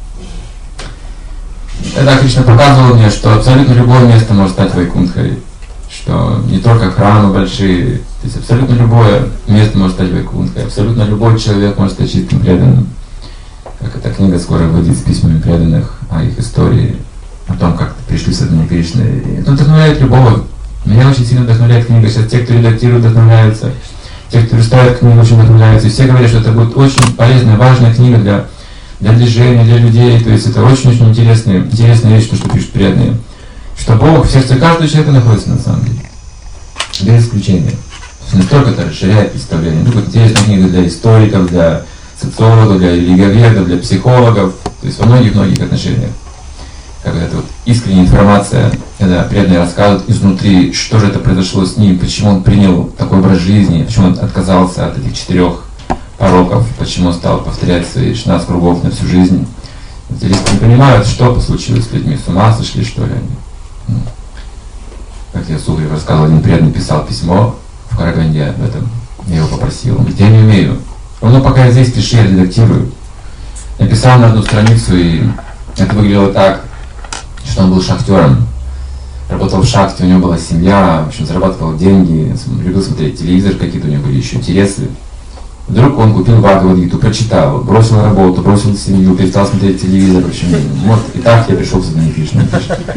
Тогда Кришна показывал мне, что абсолютно любое место может стать Вайкунтхой. Что не только храмы большие, то есть абсолютно любое место может стать Вайкунтхой, абсолютно любой человек может стать чистым преданным. Как эта книга скоро выйдет с письмами преданных о их истории, о том, как пришли в сознание Кришны. Это вдохновляет любого. Меня очень сильно вдохновляет книга. Сейчас те, кто редактирует, вдохновляются. Те, кто листает книгу, очень вдохновляются. И все говорят, что это будет очень полезная, важная книга для, для движения, для людей. То есть это очень-очень интересная, интересная вещь, то, что пишут преданные. Что Бог в сердце каждого человека находится на самом деле. Без исключения. Настолько это расширяет представление. Ну, интересная книга для историков, для социологов, для религиоведов, для психологов. То есть во многих-многих отношениях. Как это вот искренняя информация, когда преданные рассказывают изнутри, что же это произошло с ним, почему он принял такой образ жизни, почему он отказался от этих четырех пороков, почему он стал повторять свои шестнадцать кругов на всю жизнь. Материалисты не понимают, что случилось с людьми, с ума сошли, что ли они. Как я Сугрев рассказывал, один преданный писал письмо в Караганде об этом. Я его попросил. Он говорит, я не умею. Он, ну, пока я здесь пишу, я редактирую. Написал на одну страницу, и это выглядело так, что он был шахтером. Работал в шахте, у него была семья, в общем, зарабатывал деньги, любил смотреть телевизор, какие-то у него были еще интересы. Вдруг он купил Бхагавад-гиту, прочитал, бросил работу, бросил семью, перестал смотреть телевизор, в общем, вот, и так я пришел в сознание Кришны. И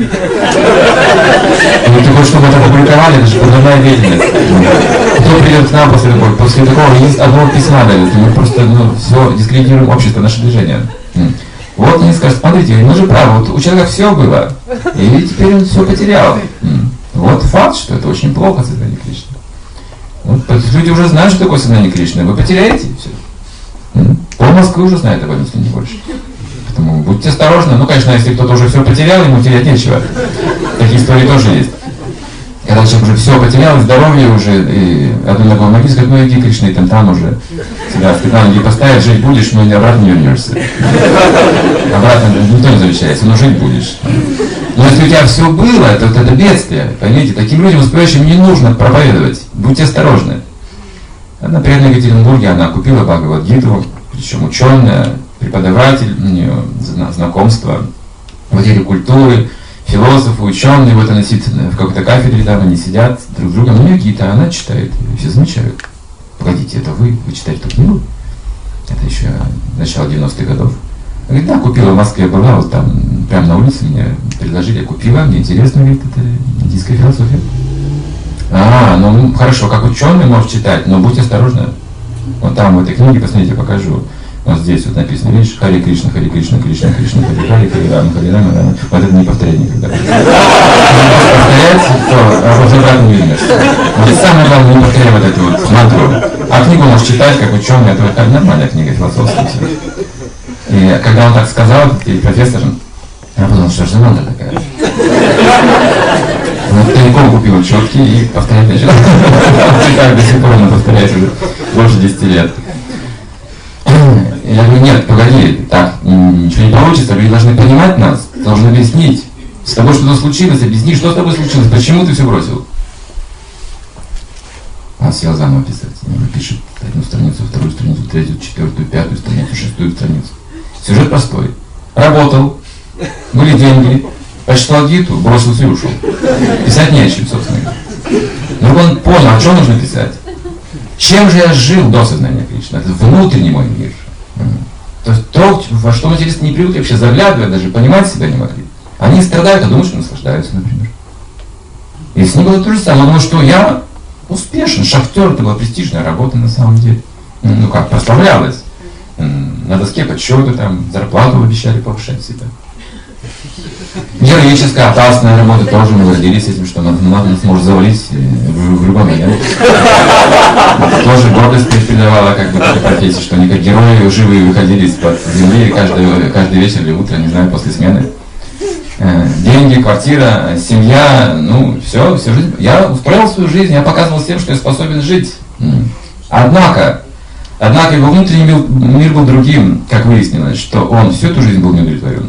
такое, чтобы это опубликовали, это же подрывная деятельность. Кто придет к нам после такого? После такого есть одного письма дают, и мы просто, ну, все, дискредитируем общество, наше движение. Вот они скажут, смотрите, мы же правы, вот у человека все было, и теперь он все потерял. Вот факт, что это очень плохо, сознание Кришны. Вот, люди уже знают, что такое сознание Кришны, вы потеряете все. Пол Москвы уже знает об этом, если не больше. Поэтому будьте осторожны. Ну, конечно, если кто-то уже все потерял, ему терять нечего. Такие истории тоже есть. Когда человек уже все потерял, здоровье уже, и одну ногу в могиле, сказать, ну иди, Кришна, и там, там уже себя на ноги поставить, жить будешь, но и обратно не вернешься. Обратно никто не завещается, но жить будешь. Но если у тебя все было, то это бедствие. Поймите, таким людям, успевающим, не нужно проповедовать. Будьте осторожны. Одна преданная в Екатеринбурге, она купила Бхагавад-гиту, причем ученая, преподаватель, у нее знакомство в деле культуры, философы, ученые, вот она сидит в какой-то кафедре, там они сидят друг с другом, у нее гита, она читает, и все замечают. Погодите, это вы, вы читаете эту книгу? Это еще начало девяностых годов. Она говорит, да, купила в Москве, была, вот там, прямо на улице мне предложили, я купила, мне интересно, говорит, это индийская философия. А, ну хорошо, как ученый можешь читать, но будь осторожны. Вот там в этой книге, посмотрите, покажу. Вот здесь вот написано, видишь, Хари Кришна, Хари Кришна, Кришна, Кришна, Хари Хари, Хари Рама, Хари Рама, Рама. Вот это не повторять никогда. Если повторять, то уже обратно не вернешься. Вот самое главное, не повторяй вот эту вот мантру. А книгу можешь читать, как ученый, это нормальная книга, философская. И когда он так сказал, и профессор, я подумал, что же за мантра такая? Вот тайком купил четки и повторять начал. Так до сих пор он повторяет уже больше десяти лет. Я говорю, нет, погоди, так ничего не получится, люди должны понимать нас, должны объяснить. С тобой что-то случилось, объясни, что с тобой случилось, почему ты все бросил. Он сел заново писать, он пишет одну страницу, вторую страницу, третью, четвертую, пятую страницу, шестую страницу. Сюжет простой. Работал, были деньги, прочитал гиту, бросился и ушел. Писать не о чем, собственно. Но он понял, а что нужно писать? Чем же я жил до сознания Кришны? Это внутренний мой мир. То есть то, во что материалисты не привыкли вообще заглядывать, даже понимать себя не могли. Они страдают, а думают, что наслаждаются, например. И с ним было то же самое. Он думал, что я успешен, шахтер, это была престижная работа на самом деле. Ну как, прославлялась. На доске подсчета, там, зарплату обещали повышать себя. Героическая, опасная работа тоже, мы гордились этим, что нас, нас может завалить в, в любой момент. Это тоже гордость придавала как бы такой профессии, что они как герои живые выходили из-под земли каждый, каждый вечер или утро, не знаю, после смены. Деньги, квартира, семья, ну, все, всю жизнь. Я устроил свою жизнь, я показывал всем, что я способен жить. Однако, однако его внутренний мир был другим, как выяснилось, что он всю эту жизнь был неудовлетворен.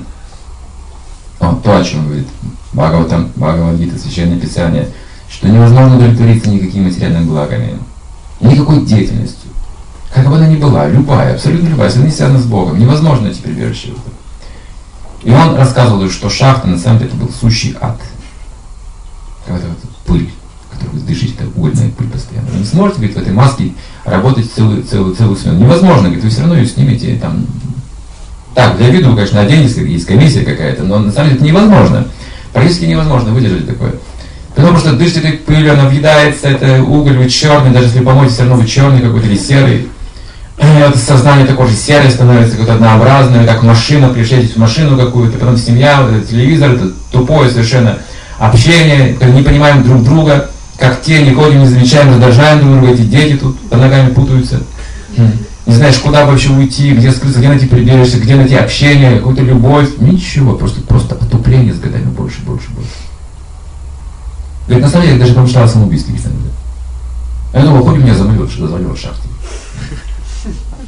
Вот то, о чем говорит Бхагаватам, Бхагавад-гита, Священное Писание, что невозможно удовлетвориться никакими материальными благами, никакой деятельностью, как бы она ни была, любая, абсолютно любая, если она не связана с Богом, невозможно найти прибежище в этом. И он рассказывал, что шахта на самом деле был сущий ад. Какая-то вот пыль, которую вы дышите, это угольная пыль постоянно. Вы не сможете, говорит, в этой маске работать целую, целую, целую смену. Невозможно, говорит, вы все равно ее снимете там. Так, для виду, конечно, оденетесь, есть комиссия какая-то, но на самом деле это невозможно. Практически невозможно выдержать такое. Потому что дышите этой пылью, она въедается, это уголь, вы черный, даже если помоете, все равно вы черный какой-то или серый. Это сознание такое же серое становится, какое-то однообразное, как машина, приезжаете в машину какую-то, потом семья, вот этот телевизор, это тупое совершенно общение, не понимаем друг друга, как тени, ходим, не замечаем, раздражаем друг друга, эти дети тут под ногами путаются. Не знаешь, куда вообще уйти, где скрыться, где найти прибежище, где найти общение, какую-то любовь. Ничего, просто, просто отупление с годами больше, больше, больше. Говорит, на самом деле, я даже помышлял о самоубийстве иногда. Я думал, хоть меня замолил, что дозволил в шахте.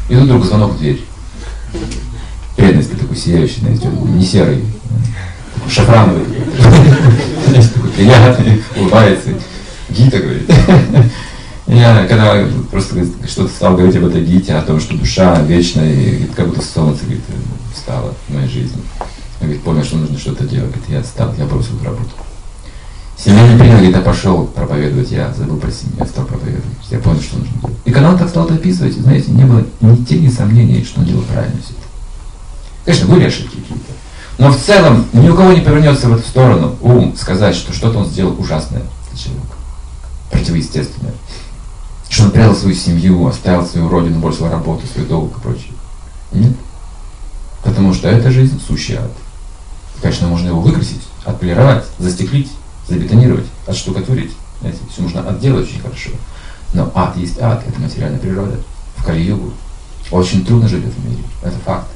И тут вдруг звонок в дверь. Преданность такой сияющий, знаете, не серый, такой шафрановый. Такой приятный, улыбается. Гита говорит. Я когда просто что-то стал говорить об этой Гите, о том, что душа вечная, и как будто солнце, говорит, встало в моей жизни. Я говорит, понял, что нужно что-то делать. Говорит, я отстал, я бросил эту работу. Семья не принял, говорит, я пошел проповедовать, я забыл про семью, я стал проповедовать. Я понял, что нужно делать. И когда он так стал это описывать, знаете, не было ни тени сомнений, что он делал правильно все это. Конечно, были ошибки какие-то. Но в целом ни у кого не повернется в эту сторону ум сказать, что что-то он сделал ужасное для человека, противоестественное. Что он предал свою семью, оставил свою родину, бросил работу, свой долг и прочее. Нет. Потому что эта жизнь сущий ад. Конечно, можно его выкрасить, отполировать, застеклить, забетонировать, отштукатурить. Знаете, все можно отделать очень хорошо. Но ад есть ад, это материальная природа. В Кали-югу очень трудно жить в этом мире. Это факт.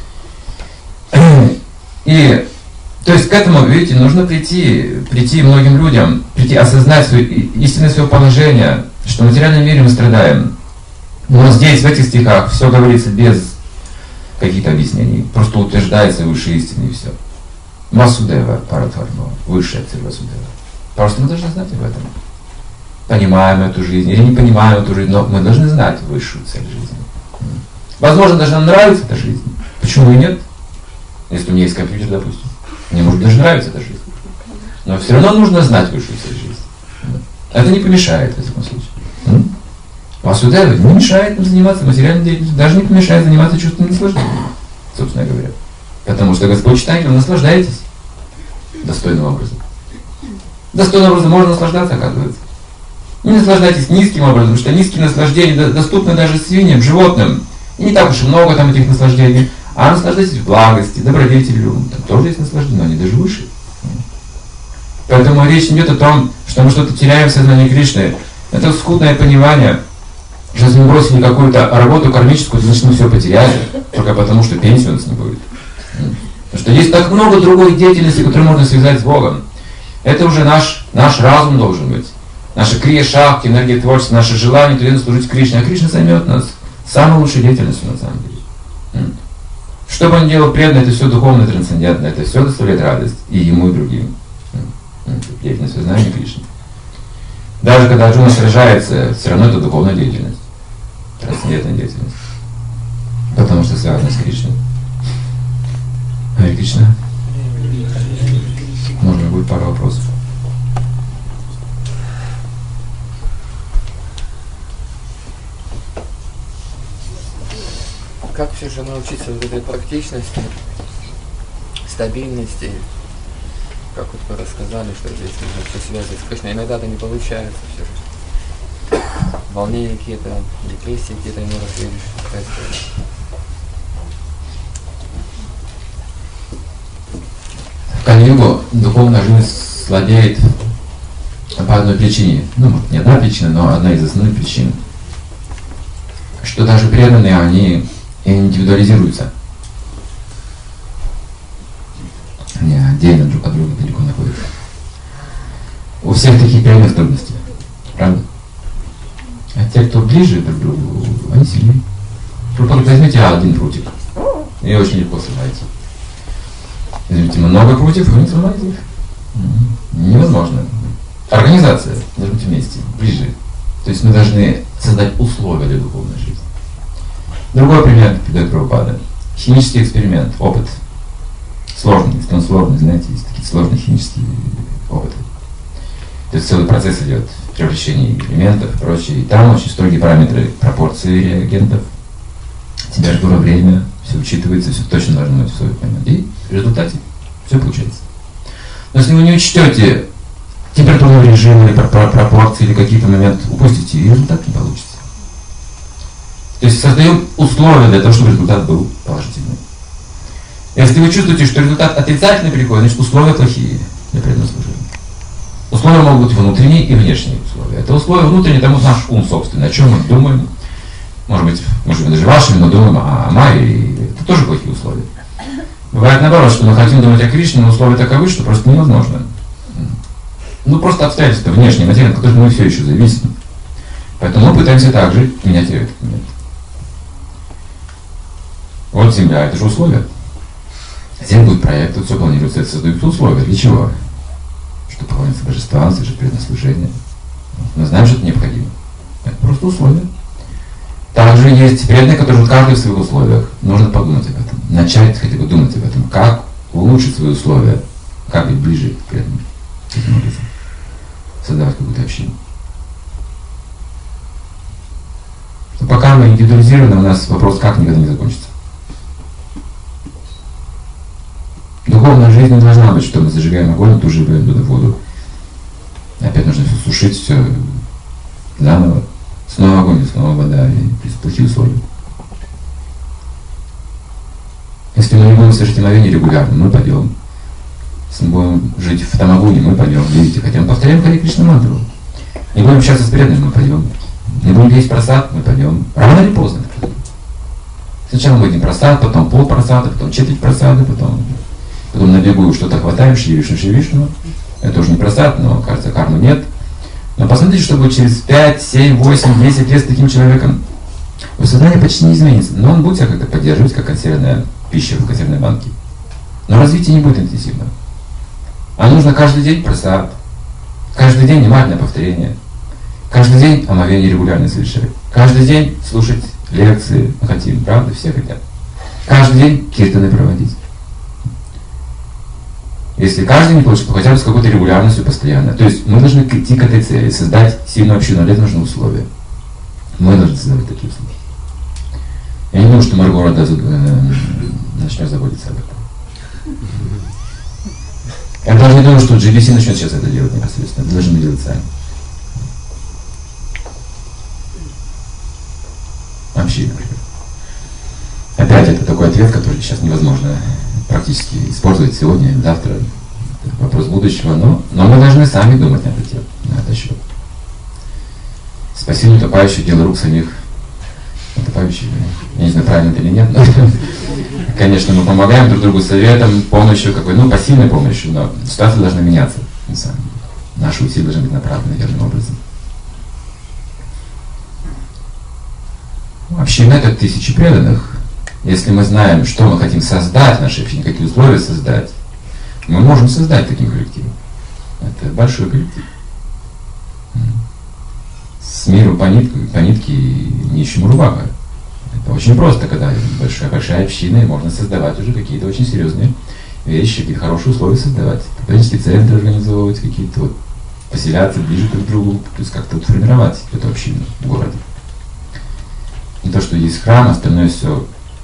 И, то есть к этому, видите, нужно прийти, прийти многим людям, прийти, осознать свое, истинное свое положение, что в материальном мире мы страдаем. Но здесь, в этих стихах, все говорится без каких-то объяснений. Просто утверждается высшая истина и все. Васудева Паратварно, высшая цель Васудева. Просто мы должны знать об этом. Понимаем эту жизнь или не понимаем эту жизнь, но мы должны знать высшую цель жизни. Возможно, даже нам нравится эта жизнь. Почему и нет? Если у меня есть компьютер, допустим. Мне может даже нравится эта жизнь. Но все равно нужно знать высшую цель жизни. Это не помешает в этом случае. Васудева не мешает нам заниматься материальной деятельностью, даже не помешает заниматься чувственным наслаждением, собственно говоря. Потому что Господь читает, вы наслаждаетесь достойным образом. Достойным образом можно наслаждаться, оказывается. Не наслаждайтесь низким образом, потому что низкие наслаждения доступны даже свиньям, животным. И не так уж и много там этих наслаждений. А наслаждайтесь в благости, добродетели, там тоже есть наслаждение, но они даже выше. Поэтому речь идет о том, что мы что-то теряем в сознании Кришны. Это скудное понимание. Что если мы бросили какую-то работу кармическую, то значит мы все потеряли, только потому что пенсии у нас не будет. Потому что есть так много другой деятельности, которую можно связать с Богом. Это уже наш, наш разум должен быть. Наша крия шахти, энергия творчества, наше желание туда служить Кришне. А Кришна займет нас самой лучшей деятельностью на самом деле. Что бы он делал преданно, это все духовно трансцендентно, это все доставляет радость и ему, и другим. Деятельность сознания Кришны. Даже когда Арджуна сражается, все равно это духовная деятельность. Трансцендентная деятельность. Потому что связано с Кришной. Харе Кришна. Можно будет пару вопросов. Как все же научиться вот этой практичности, стабильности? Как вот вы рассказали, что здесь нужно все связывать с Кришной. Иногда это не получается все же. Волнения какие-то, депрессии какие-то не разверишь. В Кали-югу духовная жизнь слабеет по одной причине. Ну, не одна причина, но одна из основных причин. Что даже преданные, они индивидуализируются. Они отдельно друг от друга далеко находятся. У всех таких преданных трудностей. Правда? А те, кто ближе друг к другу, они сильнее. Только возьмите один прутик. И очень легко сломаете. Возьмите много прутьев, вы не сломаете их. Невозможно. Организация должна быть вместе, ближе. То есть мы должны создать условия для духовной жизни. Другой пример придает Прабхупада. Химический эксперимент, опыт. Сложный, если он сложный, знаете, есть такие сложные химические опыты. То есть целый процесс идет превращения элементов и прочее. И там очень строгие параметры пропорции реагентов, температура, время, все учитывается, все точно должно быть в свой момент. И в результате все получается. Но если вы не учтете температурного режима или пропорции или какие-то моменты, упустите, и результат не получится. То есть создаем условия для того, чтобы результат был положительный. Если вы чувствуете, что результат отрицательный приходит, значит условия плохие для преданного служения. Условия могут быть внутренние и внешние условия. Это условия внутренние, там наш ум собственный, о чем мы думаем. Может быть, может быть даже вашими, но думаем о Майе, это тоже плохие условия. Бывает наоборот, что мы хотим думать о Кришне, но условия таковы, что просто невозможно. Ну просто обстоятельства внешние, материальные, от которых мы все еще зависим. Поэтому мы пытаемся также менять этот момент. Вот Земля, это же условия. Земля будет проект, тут все планируется, это создаются условия. Для чего? Чтобы поклоняться божествам, совершить преданное служение. Мы знаем, что это необходимо. Это просто условия. Также есть преданные, которые живут каждый в своих условиях. Нужно подумать об этом. Начать хотя бы думать об этом. Как улучшить свои условия. Как быть ближе к преданным. Таким образом. Создавать какую-то общину. Но пока мы индивидуализированы, у нас вопрос как никогда не закончится. Духовная жизнь не должна быть, что мы зажигаем огонь, тут же вливаем туда воду. Опять нужно все сушить, все заново. Снова огонь, снова вода и плохие условия. Если мы не будем совершать омовение регулярно, мы пойдем. Если мы будем жить в тамагуне, мы пойдем. Видите, хотя мы повторяем Харе Кришна мантру. Не будем общаться с преданными, мы пойдем. Не будем есть просад, мы пойдем. Рано или поздно. Сначала мы едим просад, потом пол просада, потом четверть просада, потом, потом на бегу что-то хватаем, шивишну, шивишну. Это уже не просад, но, кажется, кармы нет. Но посмотрите, что будет через пять, семь, восемь, десять лет с таким человеком. Его сознание почти не изменится, но он будет себя как-то поддерживать, как консервная пища в консервной банке. Но развитие не будет интенсивно. А нужно каждый день просад, каждый день внимательное повторение, каждый день омовение регулярно совершать, каждый день слушать лекции, мы хотим, правда, все хотят. Каждый день киртаны проводить. Если каждый не получит, то хотя бы с какой-то регулярностью постоянно. То есть мы должны идти к этой цели, создать сильную общину, для этого нужны условия. Мы должны создавать такие условия. Я не думаю, что мэр города э, начнет заботиться об этом. Я даже не думаю, что джи би си начнет сейчас это делать непосредственно. Это должны делать сами. Вообще, например. Опять это такой ответ, который сейчас невозможно практически использовать сегодня, завтра. Это вопрос будущего, но, но мы должны сами думать на этот, на этот счет. Спасение утопающих — дело рук самих утопающих. Я не знаю, правильно это или нет, но, конечно, мы помогаем друг другу советом, помощью, какой, ну, пассивной помощью, но ситуация должна меняться. Наши усилия должны быть направлены верным образом. Община — это тысячи преданных. Если мы знаем, что мы хотим создать в нашей общине, какие условия создать, мы можем создать таким коллективом. Это большой коллектив. С миру по нитке, по нитке нищему рубаха. Это очень просто, когда большая, большая община, и можно создавать уже какие-то очень серьезные вещи, какие-то хорошие условия создавать. Политические центры организовывать, какие-то вот, поселяться ближе друг к другу, то есть как-то вот формировать эту общину в городе. Не то, что есть храм, остальное все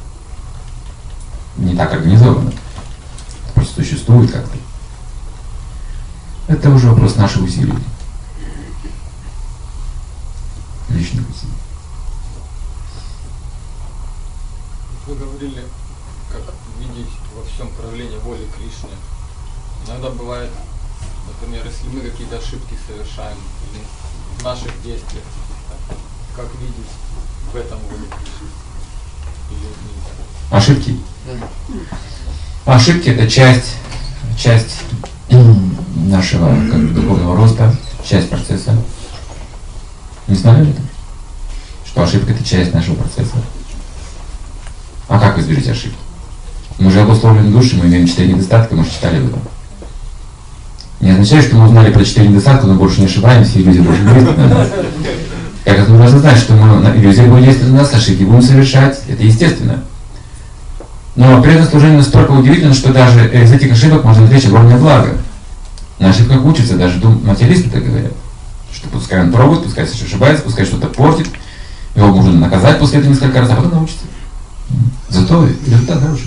не так организовано. Это просто существует как-то. Это уже вопрос наших усилий. Личных усилий. Вы говорили, как видеть во всем проявление воли Кришны. Иногда бывает, например, если мы какие-то ошибки совершаем или в наших действиях, как видеть в этом волю Кришны? Или не? Ошибки? Ошибки — это часть, часть нашего как бы, духовного роста, часть процесса. Не знали это? Что ошибка — это часть нашего процесса. А как избежать ошибки? Мы же обусловлены души, мы имеем четыре недостатка, мы же читали об этом. Не означает, что мы узнали про четыре недостатка, но больше не ошибаемся, иллюзии больше не действуют на нас. Как это нужно знать, что мы на иллюзии будем действовать на нас, ошибки будем совершать, это естественно. Но преданное служение настолько удивительно, что даже из этих ошибок можно извлечь огромное благо. На ошибках учатся, даже материалисты так говорят. Что пускай он пробует, пускай ошибается, пускай что-то портит, его можно наказать после этого несколько раз, а потом научится. Зато результат хороший.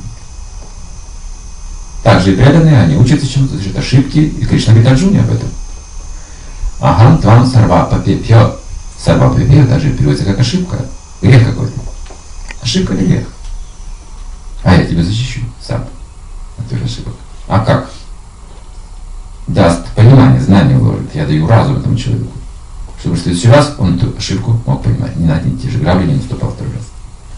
Также и преданные, они учатся чему-то, значит, ошибки, и Кришна говорит Арджуне об этом. Ахам твам сарва папепьё. Сарва папепьё даже переводится как ошибка, грех какой-то. Ошибка или грех? А я тебя защищу сам от твоих ошибок. А как? Даст понимание, знание вложит. Я даю разум этому человеку. Чтобы в следующий раз он эту ошибку мог понимать. Не на одни и те же грабли не наступал второй раз.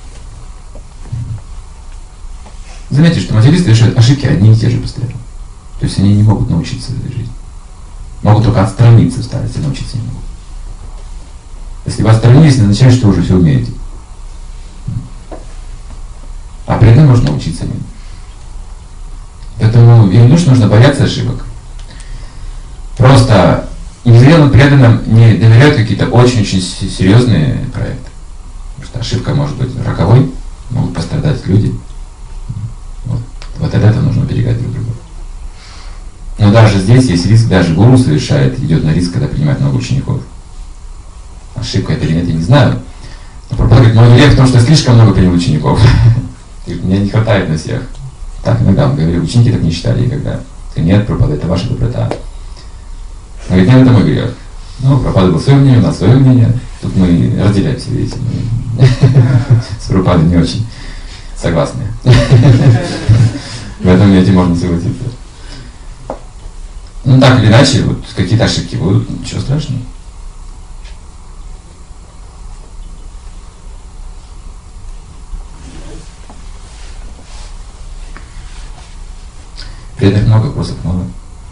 Заметьте, что материалисты решают ошибки одни и те же постоянно. То есть они не могут научиться этой жизни. Могут только отстраниться в старости, научиться не могут. Если вы отстранились, это означает, что вы уже все умеете. преданным можно учиться им. Поэтому им нужно, нужно бояться ошибок. Просто незрелым преданным не доверяют какие-то очень-очень серьезные проекты. Потому что ошибка может быть роковой, могут пострадать люди. Вот, вот от этого нужно берегать друг друга. Но даже здесь есть риск, даже гуру совершает, идет на риск, когда принимает много учеников. Ошибка это или нет, я не знаю. Но Прабхупада говорит, мой грех в том, что я слишком много принял учеников. Мне не хватает на всех. Так иногда он говорил, ученики так не считали никогда. Нет, Прабхупада, это ваша доброта. Он говорит, нет, это мой грех. Ну, Прабхупада был свое мнение, у нас свое мнение. Тут мы разделяемся, видите. С Прабхупадой не очень согласны. В этом месте можно согласиться. Ну, так или иначе, вот какие-то ошибки будут, ничего страшного. Преданных много, вопросов мало.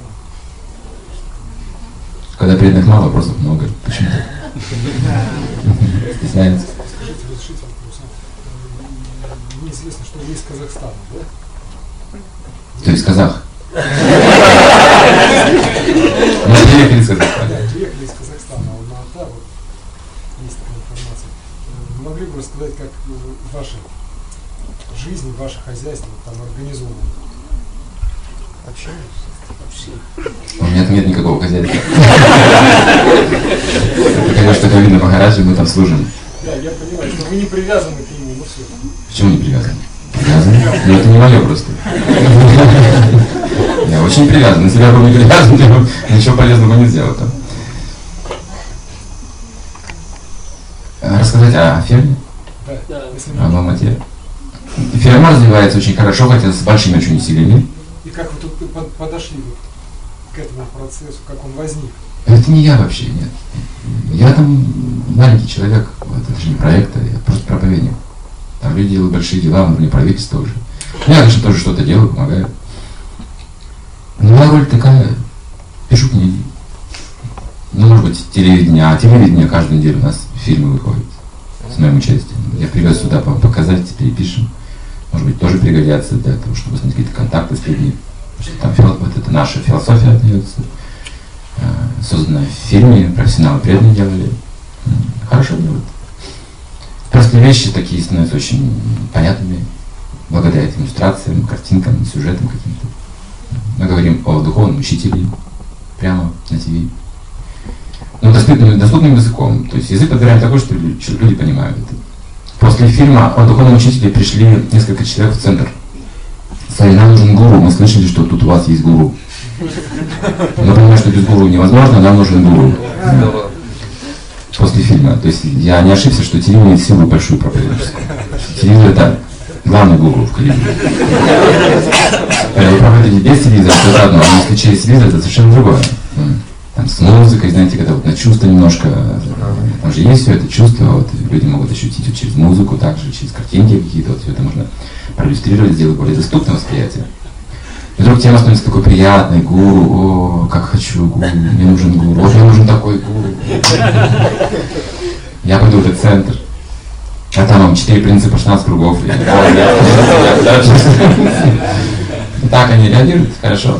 Когда преданных мало, вопросов много. Почему так? Стесняется. Скажите, разрешите вопрос. Мне известно, что вы из Казахстана, да? Ты из казах? Мы приехали из Казахстана. Да, приехали из Казахстана, Алматы, вот есть такая информация. Могли бы рассказать, как ваша жизнь, ваше хозяйство там организовано? У меня там нет никакого хозяйства. Конечно, как видно Махараджи, мы там служим. Да, я понимаю, что вы не привязаны к нему, но все. Почему не привязаны? Привязаны? Но это не мое просто. Я очень привязан. На себя был не привязан, я ничего полезного не сделал там. Рассказать о ферме? Да, если О Алмате. Ферма развивается очень хорошо, хотя с большими очень усилиями. И как вы тут под- подошли вот к этому процессу, как он возник? Это не я вообще, нет. Я там маленький человек, вот, это же не проект, я просто проповедник. Там люди делают большие дела, на уровне правительства уже. Ну, я, конечно, тоже что-то делаю, помогаю. Но моя роль такая, пишу книги. Ну, может быть, телевидение, а телевидение каждую неделю у нас фильмы выходят с моим участием. Я привез сюда показать, перепишем. Может быть, тоже пригодятся для того, чтобы установить какие-то контакты с людьми. Потому что там фил, вот это наша философия отдается. Созданная в фильме, профессионалы преданные делали. Хорошо делают. Простые вещи такие становятся очень понятными благодаря этим иллюстрациям, картинкам, сюжетам каким-то. Мы говорим о духовном учителе прямо на ТВ. Ну, доступным, доступным языком. То есть язык подбираем такой, что люди понимают это. После фильма о духовном учителе пришли несколько человек в центр. Сказали, нам нужен гуру. Мы слышали, что тут у вас есть гуру. Мы понимаем, что без гуру невозможно, нам нужен гуру. После фильма. То есть я не ошибся, что телевизор имеет силу большую проповедническую. Телевизор это главный гуру в Калининграде. Вы проповедуете без телевизора, это одно, а если через телевизор, это совершенно другое. Там с музыкой, знаете, когда вот на чувство немножко, там же есть все это чувство, вот, люди могут ощутить вот через музыку, также через картинки какие-то, вот все это можно проиллюстрировать, сделать более доступное восприятие. И вдруг тема становится такой приятной, гуру, о, как хочу гуру, мне нужен гуру, вот мне нужен такой гуру. Я пойду в этот центр, а там вам четыре принципа, шестнадцать кругов. Так они реагируют, хорошо.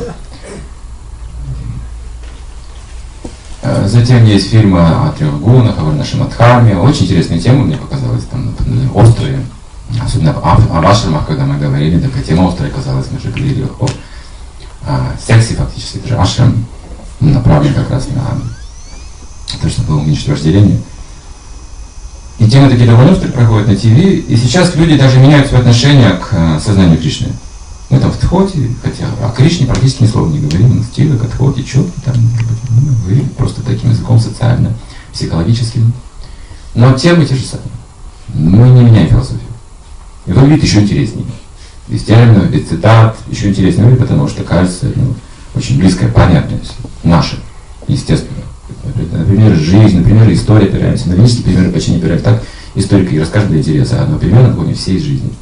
Затем есть фильмы о трех гунах, о Варнашамадхарме. Очень интересная тема мне показалась, там острые. Особенно об ашрамах, когда мы говорили, такая тема острая казалась, мы же говорили о, о сексе фактически, это же ашрам, направлен как раз на то, что было меньше вожделения. И темы такие довольно острые проходят на ТВ, и сейчас люди даже меняют свое отношение к сознанию Кришны. Мы там в Тхоте, хотя о Кришне практически ни слова не говорим, мы в Тилах, о Тхоте, четко там мы говорим просто таким языком социально, психологическим. Но темы те же самые. Мы не меняем философию. И выглядит еще интереснее. Без терминов, без цитат, еще интереснее выглядит, потому что кажется, ну, очень близкое, понятное все. Наше, естественно. Например, жизнь, например, история опираемся. На лирические примеры почти не опираемся. Так историки расскажут для интереса, а одно примерно помню все из жизни.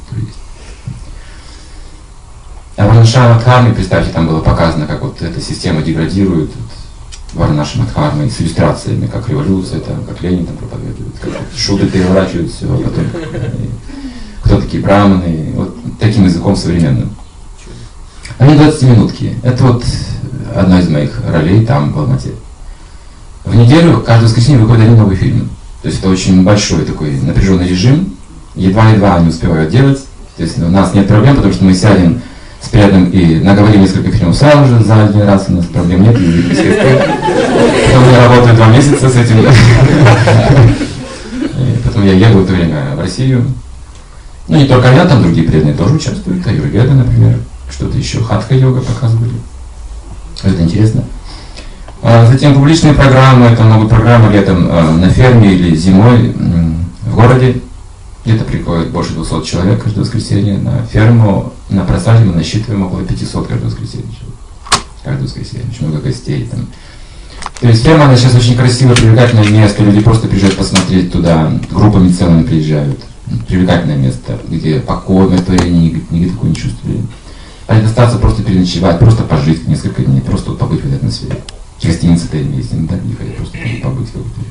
А Варнашамадхарме, представьте, там было показано, как вот эта система деградирует. Варнашамадхарме с иллюстрациями, как революция, там, как Ленин там проповедует, как шуты переворачивают все, а потом кто такие браманы. Вот таким языком современным. Они двадцатиминутки. Это вот одна из моих ролей там, в Алмате. В неделю, каждое воскресенье выходит один новый фильм. То есть это очень большой такой напряженный режим. Едва-едва они успевают делать. То есть у нас нет проблем, потому что мы сядем с приятным и наговорим несколько фильмов сразу же за один раз. У нас проблем нет. Потом я работаю два месяца с этим. Потом я еду в это время в Россию. Ну не только я, там другие преданные тоже участвуют. Аюрведа, например. Что-то еще, хатха-йога показывали. Это интересно. Затем публичные программы, это много программ летом на ферме или зимой в городе. Где-то приходит больше двухсот человек каждое воскресенье на ферму. На просаде мы насчитываем около пятисот каждое воскресенье. Каждое воскресенье, очень много гостей там. То есть ферма, она сейчас очень красивое, привлекательное место. Люди просто приезжают посмотреть туда, группами целыми приезжают. Привлекательное место, где покой, умиротворение, нигде такого не чувствовали. А это остаться просто переночевать, просто пожить несколько дней, просто вот побыть в этой атмосфере. Гостиница-то есть, не так не хотят, просто побыть в какой-то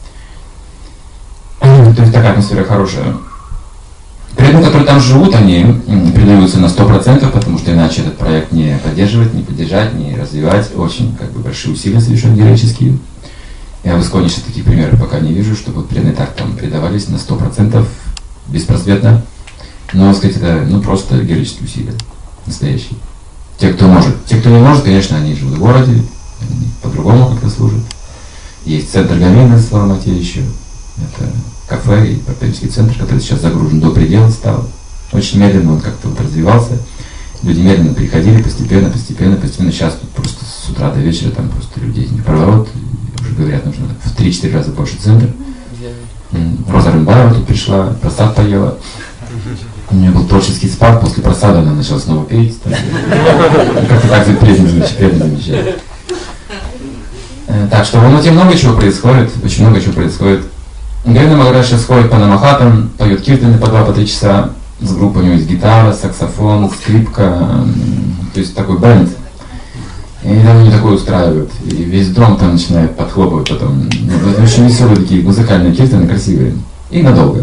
время. То есть такая атмосфера хорошая. Преданные, которые там живут, они предаются на сто процентов, потому что иначе этот проект не поддерживать, не поддержать, не развивать. Очень как бы большие усилия совершенно героические. Я в Исконе сейчас таких примеров пока не вижу, чтобы вот преданные так там предавались на сто процентов беспросветно. Но, сказать, это ну, просто героические усилия. Настоящие. Те, кто может. Те, кто не может, конечно, они живут в городе, они по-другому как-то служат. Есть центр Гаминес в Алмате еще. Это кафе и практический центр, который сейчас загружен до предела стал. Очень медленно он как-то вот развивался. Люди медленно приходили, постепенно, постепенно, постепенно. Сейчас просто с утра до вечера там просто людей не проворот. Уже говорят, нужно в три-четыре раза больше центр. Роза Рымбаева тут пришла, просад поела. У нее был творческий спад, после просада она начала снова петь. Как-то так преданно замечательно. Так что в Алмате много чего происходит, очень много чего происходит. Гавинда Махарадж сейчас ходит по намахатам, поет киртаны по два по три часа. С группой у него есть гитара, саксофон, скрипка. То есть такой бенд. И там не такое устраивают. И весь дом там начинает подхлопывать потом. Это очень веселые такие музыкальные киртаны, красивые. И надолго.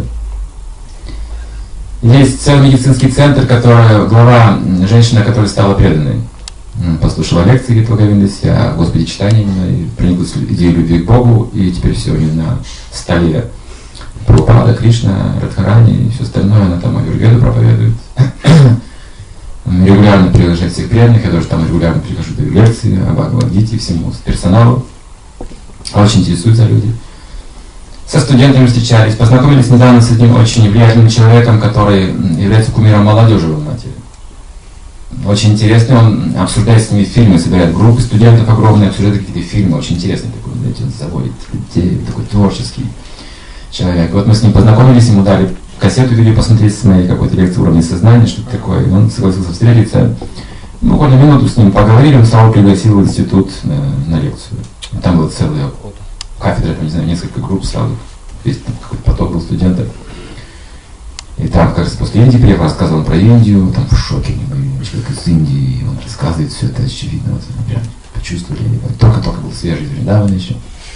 Есть целый медицинский центр, который, глава, женщина, которая стала преданной. Послушала лекции Гитва Говиндаси о Господе читания и прониклась идеей любви к Богу, и теперь все у нее на столе Прабхупада, Кришна, Радхарани и все остальное, она там аюрведу проповедует. Регулярно приглашает всех преданных, я тоже там регулярно прихожу даю лекции о Бхагавад-гите, всему персоналу. Очень интересуются люди. Со студентами встречались, познакомились недавно с одним очень влиятельным человеком, который является кумиром молодежи в Алмате. Очень интересный, он обсуждает с ними фильмы, собирает группы студентов огромные, обсуждает какие-то фильмы, очень интересный такой, знаете, он заводит людей, такой творческий человек. Вот мы с ним познакомились, ему дали кассету, видео посмотреть с моей какой-то лекции уровня сознания, что-то такое, и он согласился встретиться. Буквально минуту с ним поговорили, он сразу пригласил в институт на, на лекцию. Там была целая кафедра, не знаю, несколько групп сразу, весь там какой-то поток был студентов. И там, как раз после Индии приехал, рассказывал про Индию, там в шоке они были, человек из Индии, и он рассказывает все это очевидно, вот, прям почувствовали, только-только был свежий из Вриндавана еще.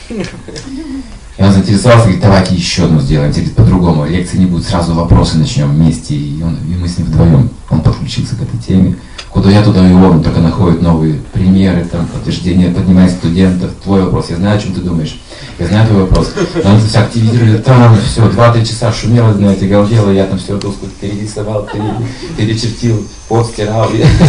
И он заинтересовался, говорит, давайте еще одну сделаем, говорит, по-другому, лекции не будет, сразу вопросы начнем вместе, и, он, и мы с ним вдвоем, он подключился к этой теме. Куда я, туда и он, только находит новые примеры, там, подтверждения, поднимает студентов, твой вопрос, я знаю, о чем ты думаешь, я знаю твой вопрос. Он это все активизирует, там все, два-три часа шумело, знаете, галдело, я там все это перерисовал, перечертил, пот стирал.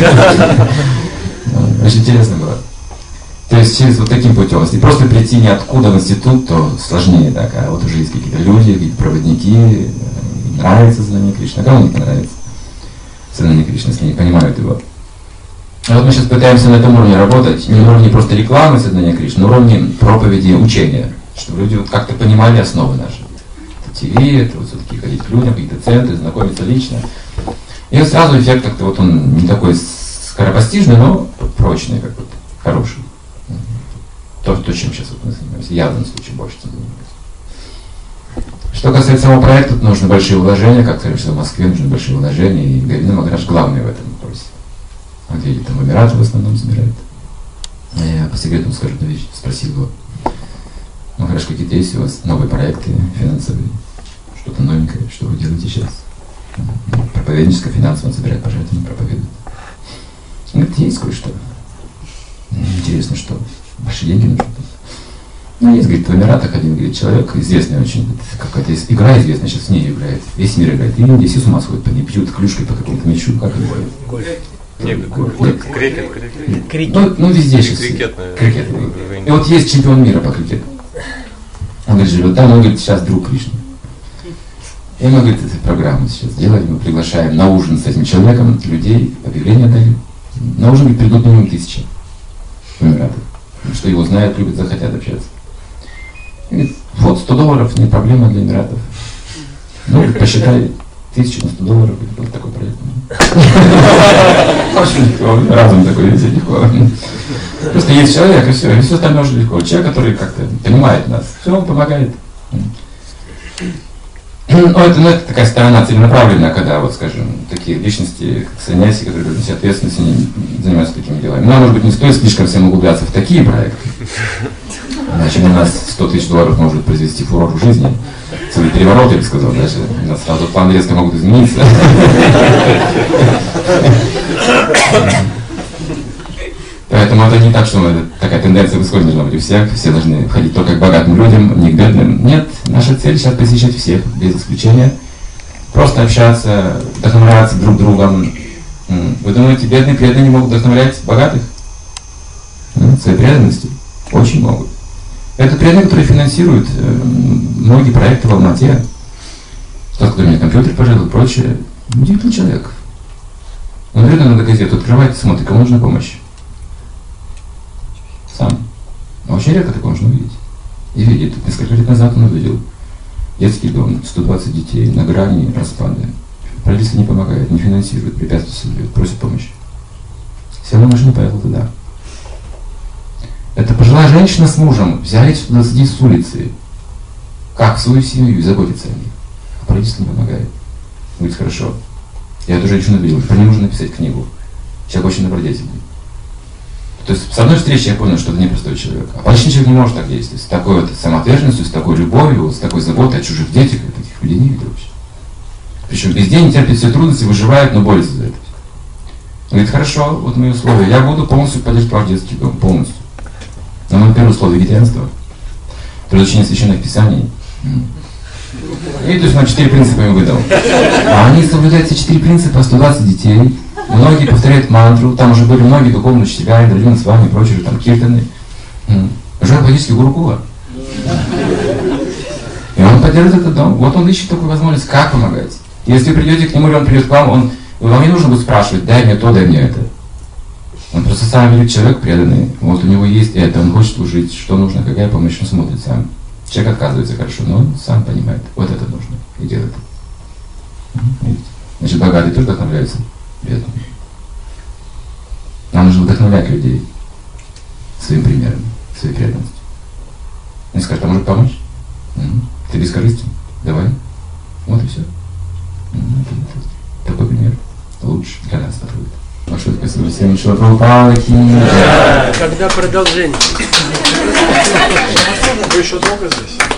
Очень интересно было. То есть через вот таким путем, если просто прийти ниоткуда в институт, то сложнее так, а вот уже есть какие-то люди, какие-то проводники, нравится знание Кришны, а кому не нравится знание Кришны, если не понимают его. А вот мы сейчас пытаемся на этом уровне работать, не на уровне просто рекламы сознания Кришны, на уровне проповеди, учения, чтобы люди вот как-то понимали основы наши. Это ТВ, это вот все-таки ходить к людям, какие-то центры, знакомиться лично. И вот сразу эффект как-то вот он не такой скоропостижный, но прочный какой-то, хороший. То, то, чем сейчас вот мы занимаемся, я в данном случае больше этим занимаюсь. Что касается самого проекта, тут нужны большие вложения, как сказать, что в Москве нужны большие вложения, и Гавинда Махарадж главный в этом вопросе. Он едет там в Эмираты, в основном собирает. А я по секрету скажу одну вещь, спросил его, Махарадж, какие-то есть у вас новые проекты финансовые, что-то новенькое, что вы делаете сейчас? Проповедническое, финансово он собирает пожертвования, проповедует. Он говорит, есть кое-что. Интересно, что? Большие деньги нужны. Ну, есть, говорит, в Эмиратах один, говорит, человек известный очень, какая-то игра известная, сейчас в ней играет, весь мир играет. И люди все с ума сходят, они пьют клюшкой по какому-то мячу, как это бывает? Гольф. Нет, крикет, крикет. Ну, ну, везде сейчас. Крикет, крикет. И вот есть чемпион мира по крикету. Он говорит, живет там, он говорит, сейчас друг Кришны. И мы, говорит, эту программу сейчас делаем, мы приглашаем на ужин с этим человеком людей, объявление дали. На ужин придут минимум тысячи в Эмиратах. Что его знают, любят, захотят общаться. И говорит, вот, сто долларов не проблема для Эмиратов. Ну, говорит, посчитай, тысячу на сто долларов, вот такой проект. Очень легко, разум такой, видите, легко. Просто есть человек, и все, и все остальное уже легко. Человек, который как-то понимает нас, все, он помогает. Ну, это, ну, это такая сторона целенаправленная, когда, вот, скажем, такие личности, как саньяси, которые берут на себя ответственность, они занимаются такими делами. Но, может быть, не стоит слишком всем углубляться в такие проекты. Иначе у нас сто тысяч долларов может произвести фурор в жизни. Целый переворот, я бы сказал, даже у нас сразу планы резко могут измениться. Поэтому это не так, что это такая тенденция в исходе должна быть у всех, все должны ходить только к богатым людям, не к бедным. Нет, наша цель сейчас посещать всех, без исключения. Просто общаться, вдохновляться друг другом. Вы думаете, бедные преданные не могут вдохновлять богатых? Своей преданностью? Очень могут. Это преданные, которые финансируют многие проекты в Алмате. Тот, кто мне компьютер пожалуй, и прочее. Удивительный человек. Он берет иногда газету, открывает, смотрит, кому нужна помощь. Сам. А очень редко такое можно увидеть. И видит. Несколько лет назад он увидел детский дом, сто двадцать детей на грани распада. Правительство не помогает, не финансирует, препятствия создает, просит помощи. Сел на машину, поехал туда. Это пожилая женщина с мужем взяли сюда сидеть с улицы. Как свою семью и заботиться о них. А правительство не помогает. Говорит, хорошо. Я эту женщину видел, про нее нужно написать книгу. Человек очень добродетельный. То есть с одной встречи я понял, что это непростой человек. А порядочный человек не может так действовать. С такой вот самоотверженностью, с такой любовью, с такой заботой о чужих детях, я таких людей не видел вообще. Причем везде не терпит все трудности, выживает, но борется за это. Он говорит, хорошо, вот мои условия. Я буду полностью поддерживать ваш детский дом, полностью. Но мое первое условие вегетарианство, изучение священных писаний. И то есть нам четыре принципа им выдал. А они соблюдают все четыре принципа, сто двадцать детей. Многие повторяют мантру, там уже были многие духовные учителя, Индравин с вами и прочие, там киртаны. Уже логический Гурукула. И он поддерживает этот дом. Вот он ищет такую возможность, как помогать. Если вы придете к нему, или он придет к вам, он, вам не нужно будет спрашивать, дай мне то, дай мне это. Он просто сам великий человек, преданный. Вот у него есть это, он хочет служить, что нужно, какая помощь, он смотрит сам. Человек отказывается хорошо, но он сам понимает, вот это нужно, и делает это. Видите? Значит, богатые тоже вдохновляются бедными. Нам нужно вдохновлять людей своим примером, своей преданностью. Они скажут, а может помочь? Угу. Ты бескорыстен? Давай. Вот и все. Угу. Такой пример лучше для нас подходит. Большое спасибо всем, что Прабхупаде. Когда продолжение? Вы еще долго здесь?